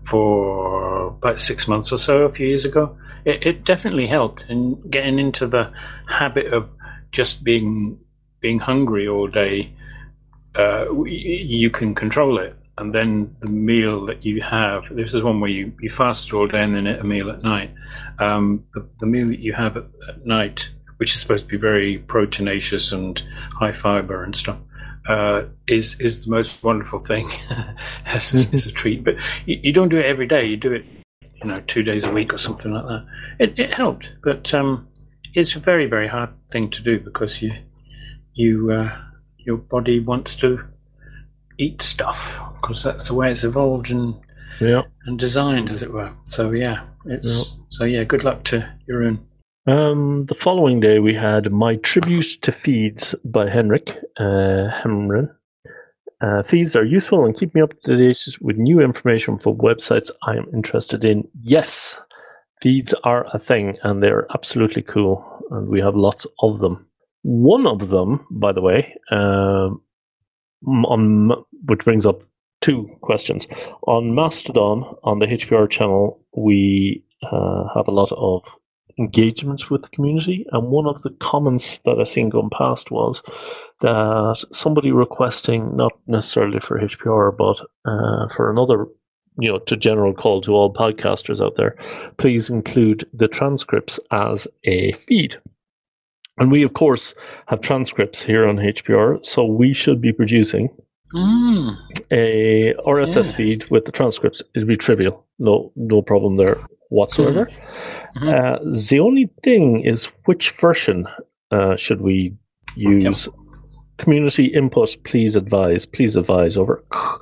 for about six months or so a few years ago. It, it definitely helped in getting into the habit of just being being hungry all day. Uh, you can control it, and then the meal that you have. This is one where you, you fast all day and then eat a meal at night. Um, the, the meal that you have at, at night, which is supposed to be very proteinaceous and high fiber and stuff, uh, is is the most wonderful thing. as, as a treat, but you, you don't do it every day. You do it, you know, two days a week or something like that. It, it helped, but um, it's a very very hard thing to do because you you uh, your body wants to eat stuff because that's the way it's evolved and yeah. and designed, as it were. So yeah, it's Yeah. so yeah. Good luck to Jeroen. Um, the following day, we had My Tribute to Feeds by Henrik uh, Hemren. Uh, feeds are useful and keep me up to date with new information for websites I am interested in. Yes, feeds are a thing, and they're absolutely cool, and we have lots of them. One of them, by the way, um, on, which brings up two questions. On Mastodon, on the H P R channel, we uh, have a lot of engagements with the community, and one of the comments that I seen going past was that somebody requesting, not necessarily for H P R, but uh, for another, you know, to general call to all podcasters out there, please include the transcripts as a feed. And we, of course, have transcripts here on H P R, so we should be producing Mm. a R S S Yeah. feed with the transcripts. It'd be trivial. No, no problem there whatsoever. Mm-hmm. Uh, the only thing is which version uh, should we use? Yep. Community input, please advise. Please advise, over.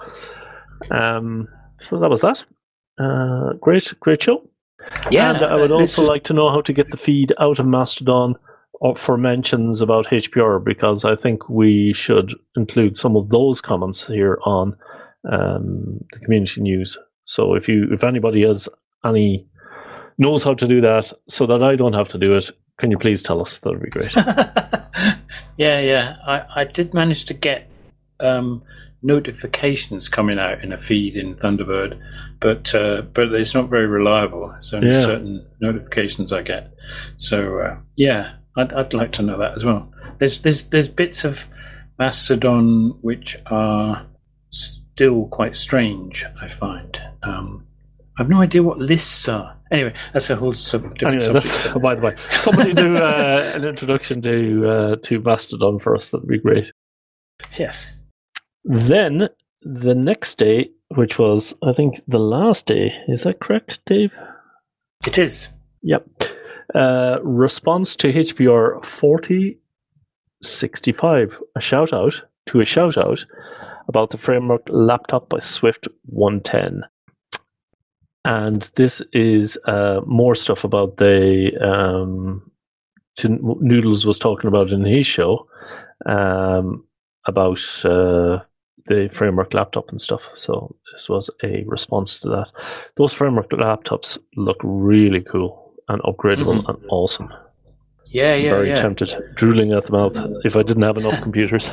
Um, so that was that. Uh, great, great show. Yeah, and I would uh, also is... like to know how to get the feed out of Mastodon for mentions about H P R, because I think we should include some of those comments here on um, the community news. So if you, if anybody has any, knows how to do that so that I don't have to do it, can you please tell us? That would be great. yeah, yeah. I, I did manage to get um, notifications coming out in a feed in Thunderbird, but uh, but it's not very reliable. It's only Yeah. certain notifications I get. So uh, yeah, I'd, I'd like to know that as well. There's there's there's bits of Mastodon which are still quite strange, I find. Um, I've no idea what lists are. Anyway, that's a whole sub- different Anyway, subject. that's, by the way, somebody do uh, an introduction to uh, to Mastodon for us. That'd be great. Yes. Then the next day, which was I think the last day, is that correct, Dave? It is. Yep. Uh, response to H P R forty sixty-five. A shout out to a shout out about the framework laptop by Swift one ten. And this is uh, more stuff about the um, Noodles was talking about in his show um, about uh, the framework laptop and stuff. So this was a response to that. Those framework laptops look really cool and upgradable mm-hmm. and awesome. Yeah, yeah, I'm very yeah. tempted, drooling at the mouth if I didn't have enough computers.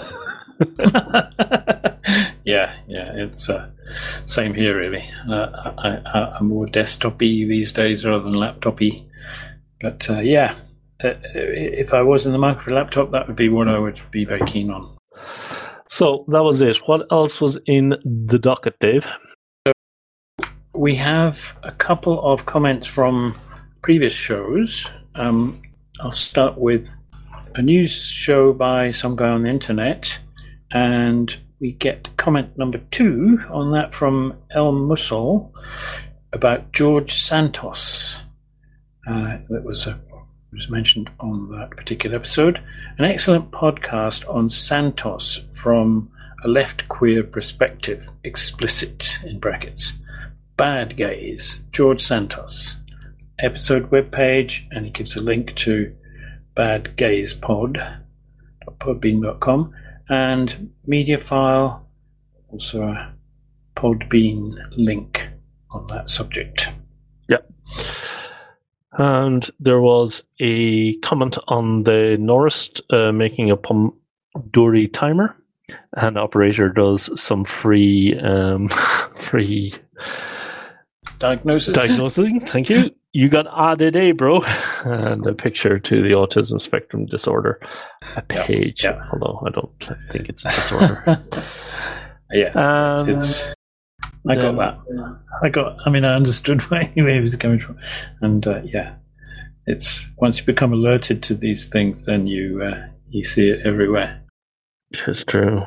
yeah, yeah, it's uh, same here really. Uh, I, I, I'm more desktop-y these days rather than laptop-y. But uh, yeah, uh, if I was in the market for a laptop, that would be what I would be very keen on. So that was it. What else was in the docket, Dave? So we have a couple of comments from previous shows. Um, I'll start with a news show by some guy on the internet, and we get comment number two on that from El Mussol about George Santos. Uh, that was, uh, was mentioned on that particular episode. An excellent podcast on Santos from a left queer perspective, explicit in brackets. Bad Gays, George Santos. Episode webpage, and he gives a link to bad gays pod dot podbean dot com and media file, also a Podbean link on that subject. Yep. And there was a comment on the Norris uh, making a Pomodori timer, and operator does some free um, free diagnosis. Diagnosing, thank you. You got A D D, bro. And a picture to the autism spectrum disorder. A page, yeah, yeah. although I don't think it's a disorder. yes, um, it's, it's, I got that. I got. I mean, I understood where he was coming from, and uh, yeah, it's once you become alerted to these things, then you uh, you see it everywhere. It's true.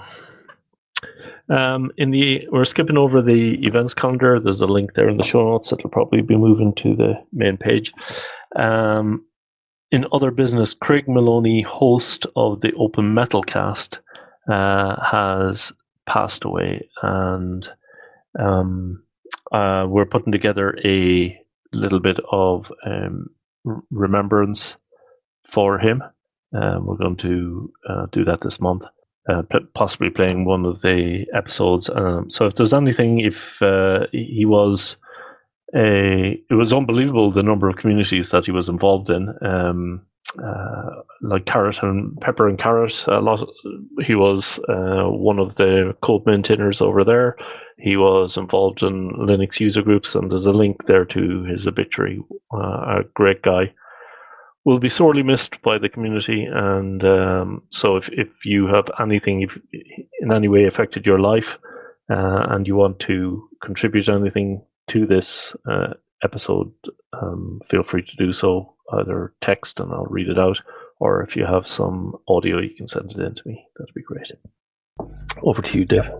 Um, in the we're skipping over the events calendar. There's a link there in the show notes that'll probably be moving to the main page. Um, in other business, Craig Maloney, host of the Open Metal Cast, uh, has passed away, and um, uh, we're putting together a little bit of um, remembrance for him. Um, we're going to uh, do that this month. Uh, possibly playing one of the episodes. Um, so if there's anything, if uh, he was a, it was unbelievable the number of communities that he was involved in. Um, uh, like Carrot and Pepper and Carrot, a lot. He was uh, one of the code maintainers over there. He was involved in Linux user groups, and there's a link there to his obituary. Uh, a great guy. Will be sorely missed by the community, and um, so if, if you have anything if in any way affected your life uh, and you want to contribute anything to this uh, episode, um, feel free to do so, either text and I'll read it out, or if you have some audio you can send it in to me. That'd be great. Over to you, Dave.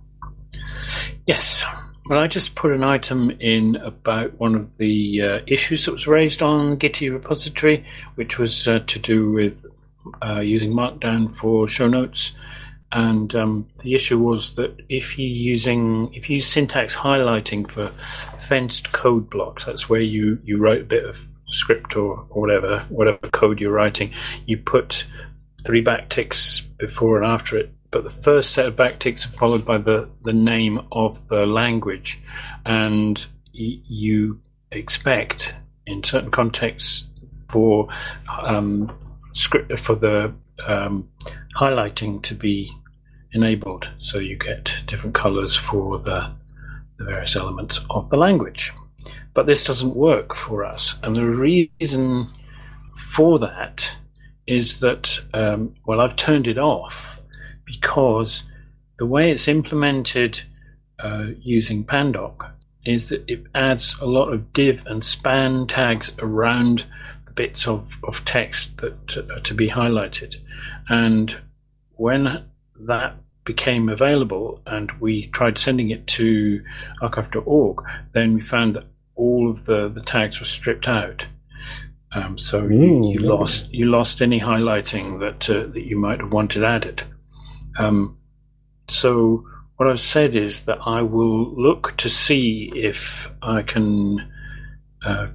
Yes. Well, I just put an item in about one of the uh, issues that was raised on Gitty repository, which was uh, to do with uh, using Markdown for show notes. And um, the issue was that if you're using, if you use syntax highlighting for fenced code blocks, that's where you, you write a bit of script or, or whatever, whatever code you're writing, you put three backticks before and after it. But the first set of backticks are followed by the, the name of the language, and y- you expect in certain contexts for um, script for the um, highlighting to be enabled, so you get different colors for the, the various elements of the language. But this doesn't work for us, and the reason for that is that, um, well, I've turned it off because the way it's implemented uh, using Pandoc is that it adds a lot of div and span tags around the bits of, of text that are to be highlighted. And when that became available and we tried sending it to archive dot org, then we found that all of the, the tags were stripped out. Um, so Ooh, you, you lost you lost any highlighting that uh, that you might have wanted added. Um, so what I've said is that I will look to see if I can uh,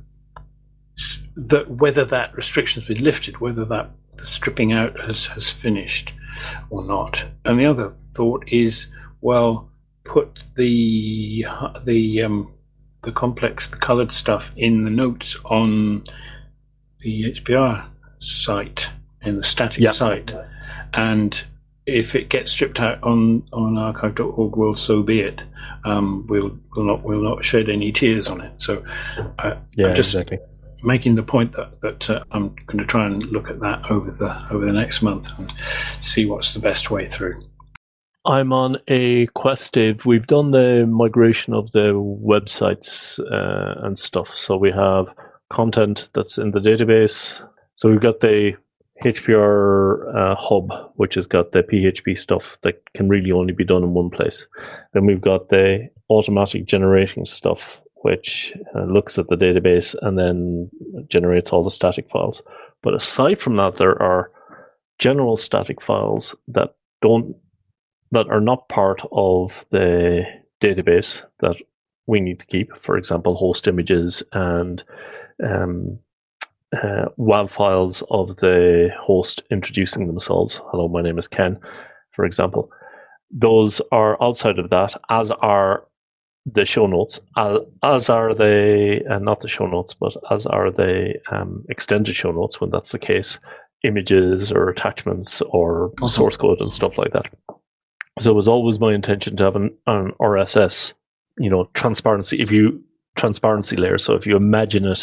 that whether that restriction's been lifted, whether that the stripping out has, has finished or not. And the other thought is, well, put the the um, the complex, the coloured stuff in the notes on the H P R site, in the static yep. site, and if it gets stripped out on, on archive dot org, well, so be it. Um, we'll we'll not we'll not shed any tears on it. So uh, yeah, I'm just exactly. making the point that that uh, I'm going to try and look at that over the over the next month and see what's the best way through. I'm on a quest, Dave. We've done the migration of the websites uh, and stuff. So we have content that's in the database. So we've got the H P R uh, hub, which has got the P H P stuff that can really only be done in one place. Then we've got the automatic generating stuff, which uh, looks at the database and then generates all the static files. But aside from that, there are general static files that don't that are not part of the database that we need to keep. For example, host images and um, uh, W A V files of the host introducing themselves. Hello, my name is Ken, for example. Those are outside of that, as are the show notes, as, as are the, uh, not the show notes, but as are the um, extended show notes, when that's the case, images or attachments or uh-huh. source code and stuff like that. So it was always my intention to have an, an R S S, you know, transparency, if you, transparency layer. So if you imagine it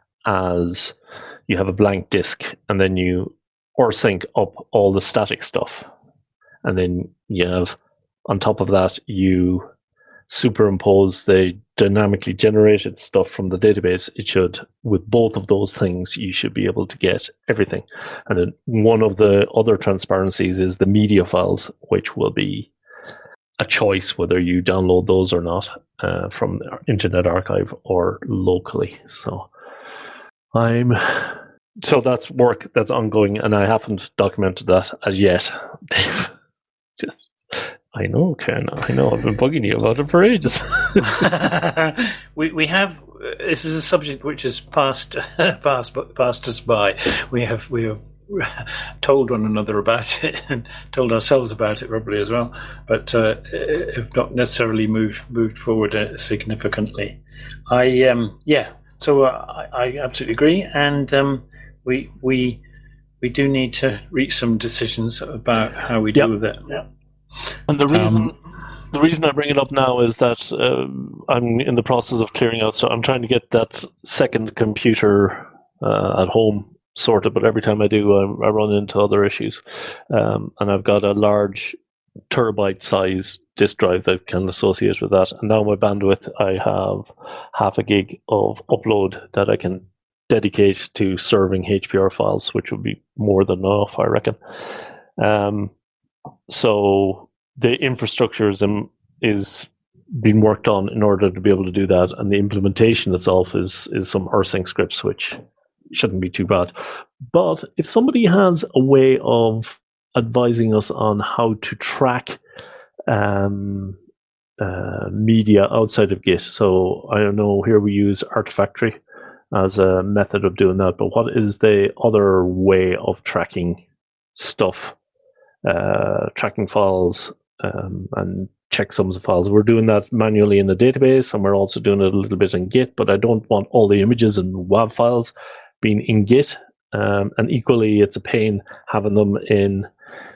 as you have a blank disk and then you or sync up all the static stuff, and then you have, on top of that, you superimpose the dynamically generated stuff from the database. It should, with both of those things, you should be able to get everything. And then one of the other transparencies is the media files, which will be a choice whether you download those or not uh, from Internet Archive or locally. So I'm so that's work that's ongoing, and I haven't documented that as yet, Dave. Just I know, Ken. I know. I've been bugging you about it for ages. we we have. This is a subject which has passed passed passed us by. We have we have told one another about it and told ourselves about it probably as well, but uh, have not necessarily moved moved forward significantly. I um yeah. So uh, I, I absolutely agree, and um, we we we do need to reach some decisions about how we deal yep. with it. Yeah. And the reason um, the reason I bring it up now is that uh, I'm in the process of clearing out. So I'm trying to get that second computer uh, at home sorted. But every time I do, I, I run into other issues. Um, and I've got a large terabyte size disk drive that can associate with that. And now my bandwidth, I have half a gig of upload that I can dedicate to serving H P R files, which would be more than enough, I reckon. Um, So the infrastructure is, um, is being worked on in order to be able to do that, and the implementation itself is is some rsync scripts, which shouldn't be too bad. But if somebody has a way of advising us on how to track um, uh, media outside of Git, so I don't know, here we use Artifactory as a method of doing that, but what is the other way of tracking stuff? Uh, tracking files um, and checksums of files. We're doing that manually in the database, and we're also doing it a little bit in Git, but I don't want all the images and W A V files being in Git. Um, and equally, it's a pain having them in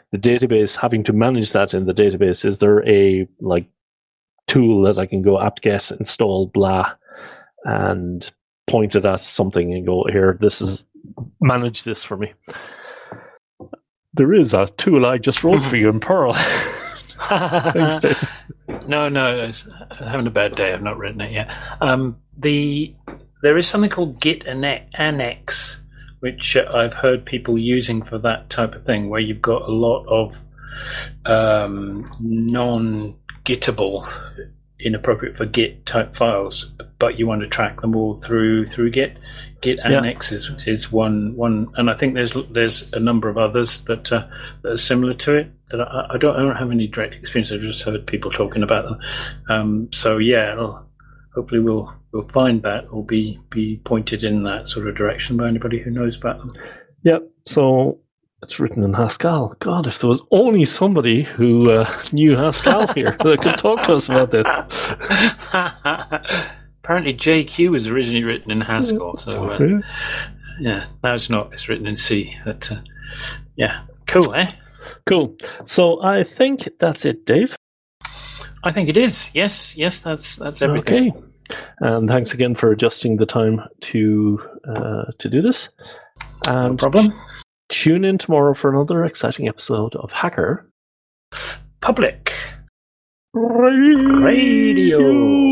the database, having to manage that in the database, is there a like tool that I can go apt-get install blah and point it at something and go, here, this is, manage this for me. There is a tool I just wrote for you in Perl. Thanks, Dave. No, no, I'm having a bad day. I've not written it yet. Um, the there is something called Git Annex, which I've heard people using for that type of thing, where you've got a lot of um, non-Gitable, inappropriate for Git type files, but you want to track them all through through Git. Git Annex yeah. is, is one one, and I think there's there's a number of others that, uh, that are similar to it. That I, I don't I don't have any direct experience. I've just heard people talking about them. Um, so yeah, it'll, hopefully we'll we'll find that or be be pointed in that sort of direction by anybody who knows about them. Yep. So it's written in Haskell. God, if there was only somebody who uh, knew Haskell here that could talk to us about this. Apparently J Q was originally written in Haskell, so uh, yeah. yeah, now it's not. It's written in C. But uh, yeah, cool, eh? Cool. So I think that's it, Dave. I think it is. Yes, yes, that's that's everything. Okay. And thanks again for adjusting the time to uh, to do this. And no problem. Tune in tomorrow for another exciting episode of Hacker Public Radio. Radio.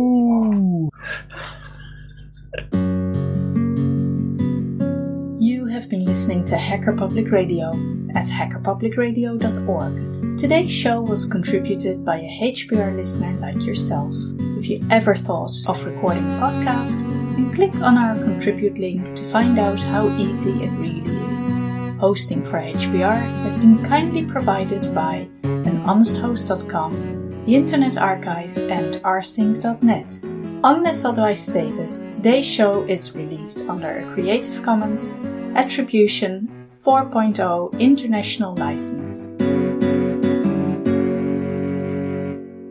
You have been listening to Hacker Public Radio at hacker public radio dot org. Today's show was contributed by a H P R listener like yourself. If you ever thought of recording a podcast, then click on our contribute link to find out how easy it really is. Hosting for H P R has been kindly provided by an honest host dot com, the Internet Archive, and r sync dot net. Unless otherwise stated, today's show is released under a Creative Commons Attribution four point oh International License.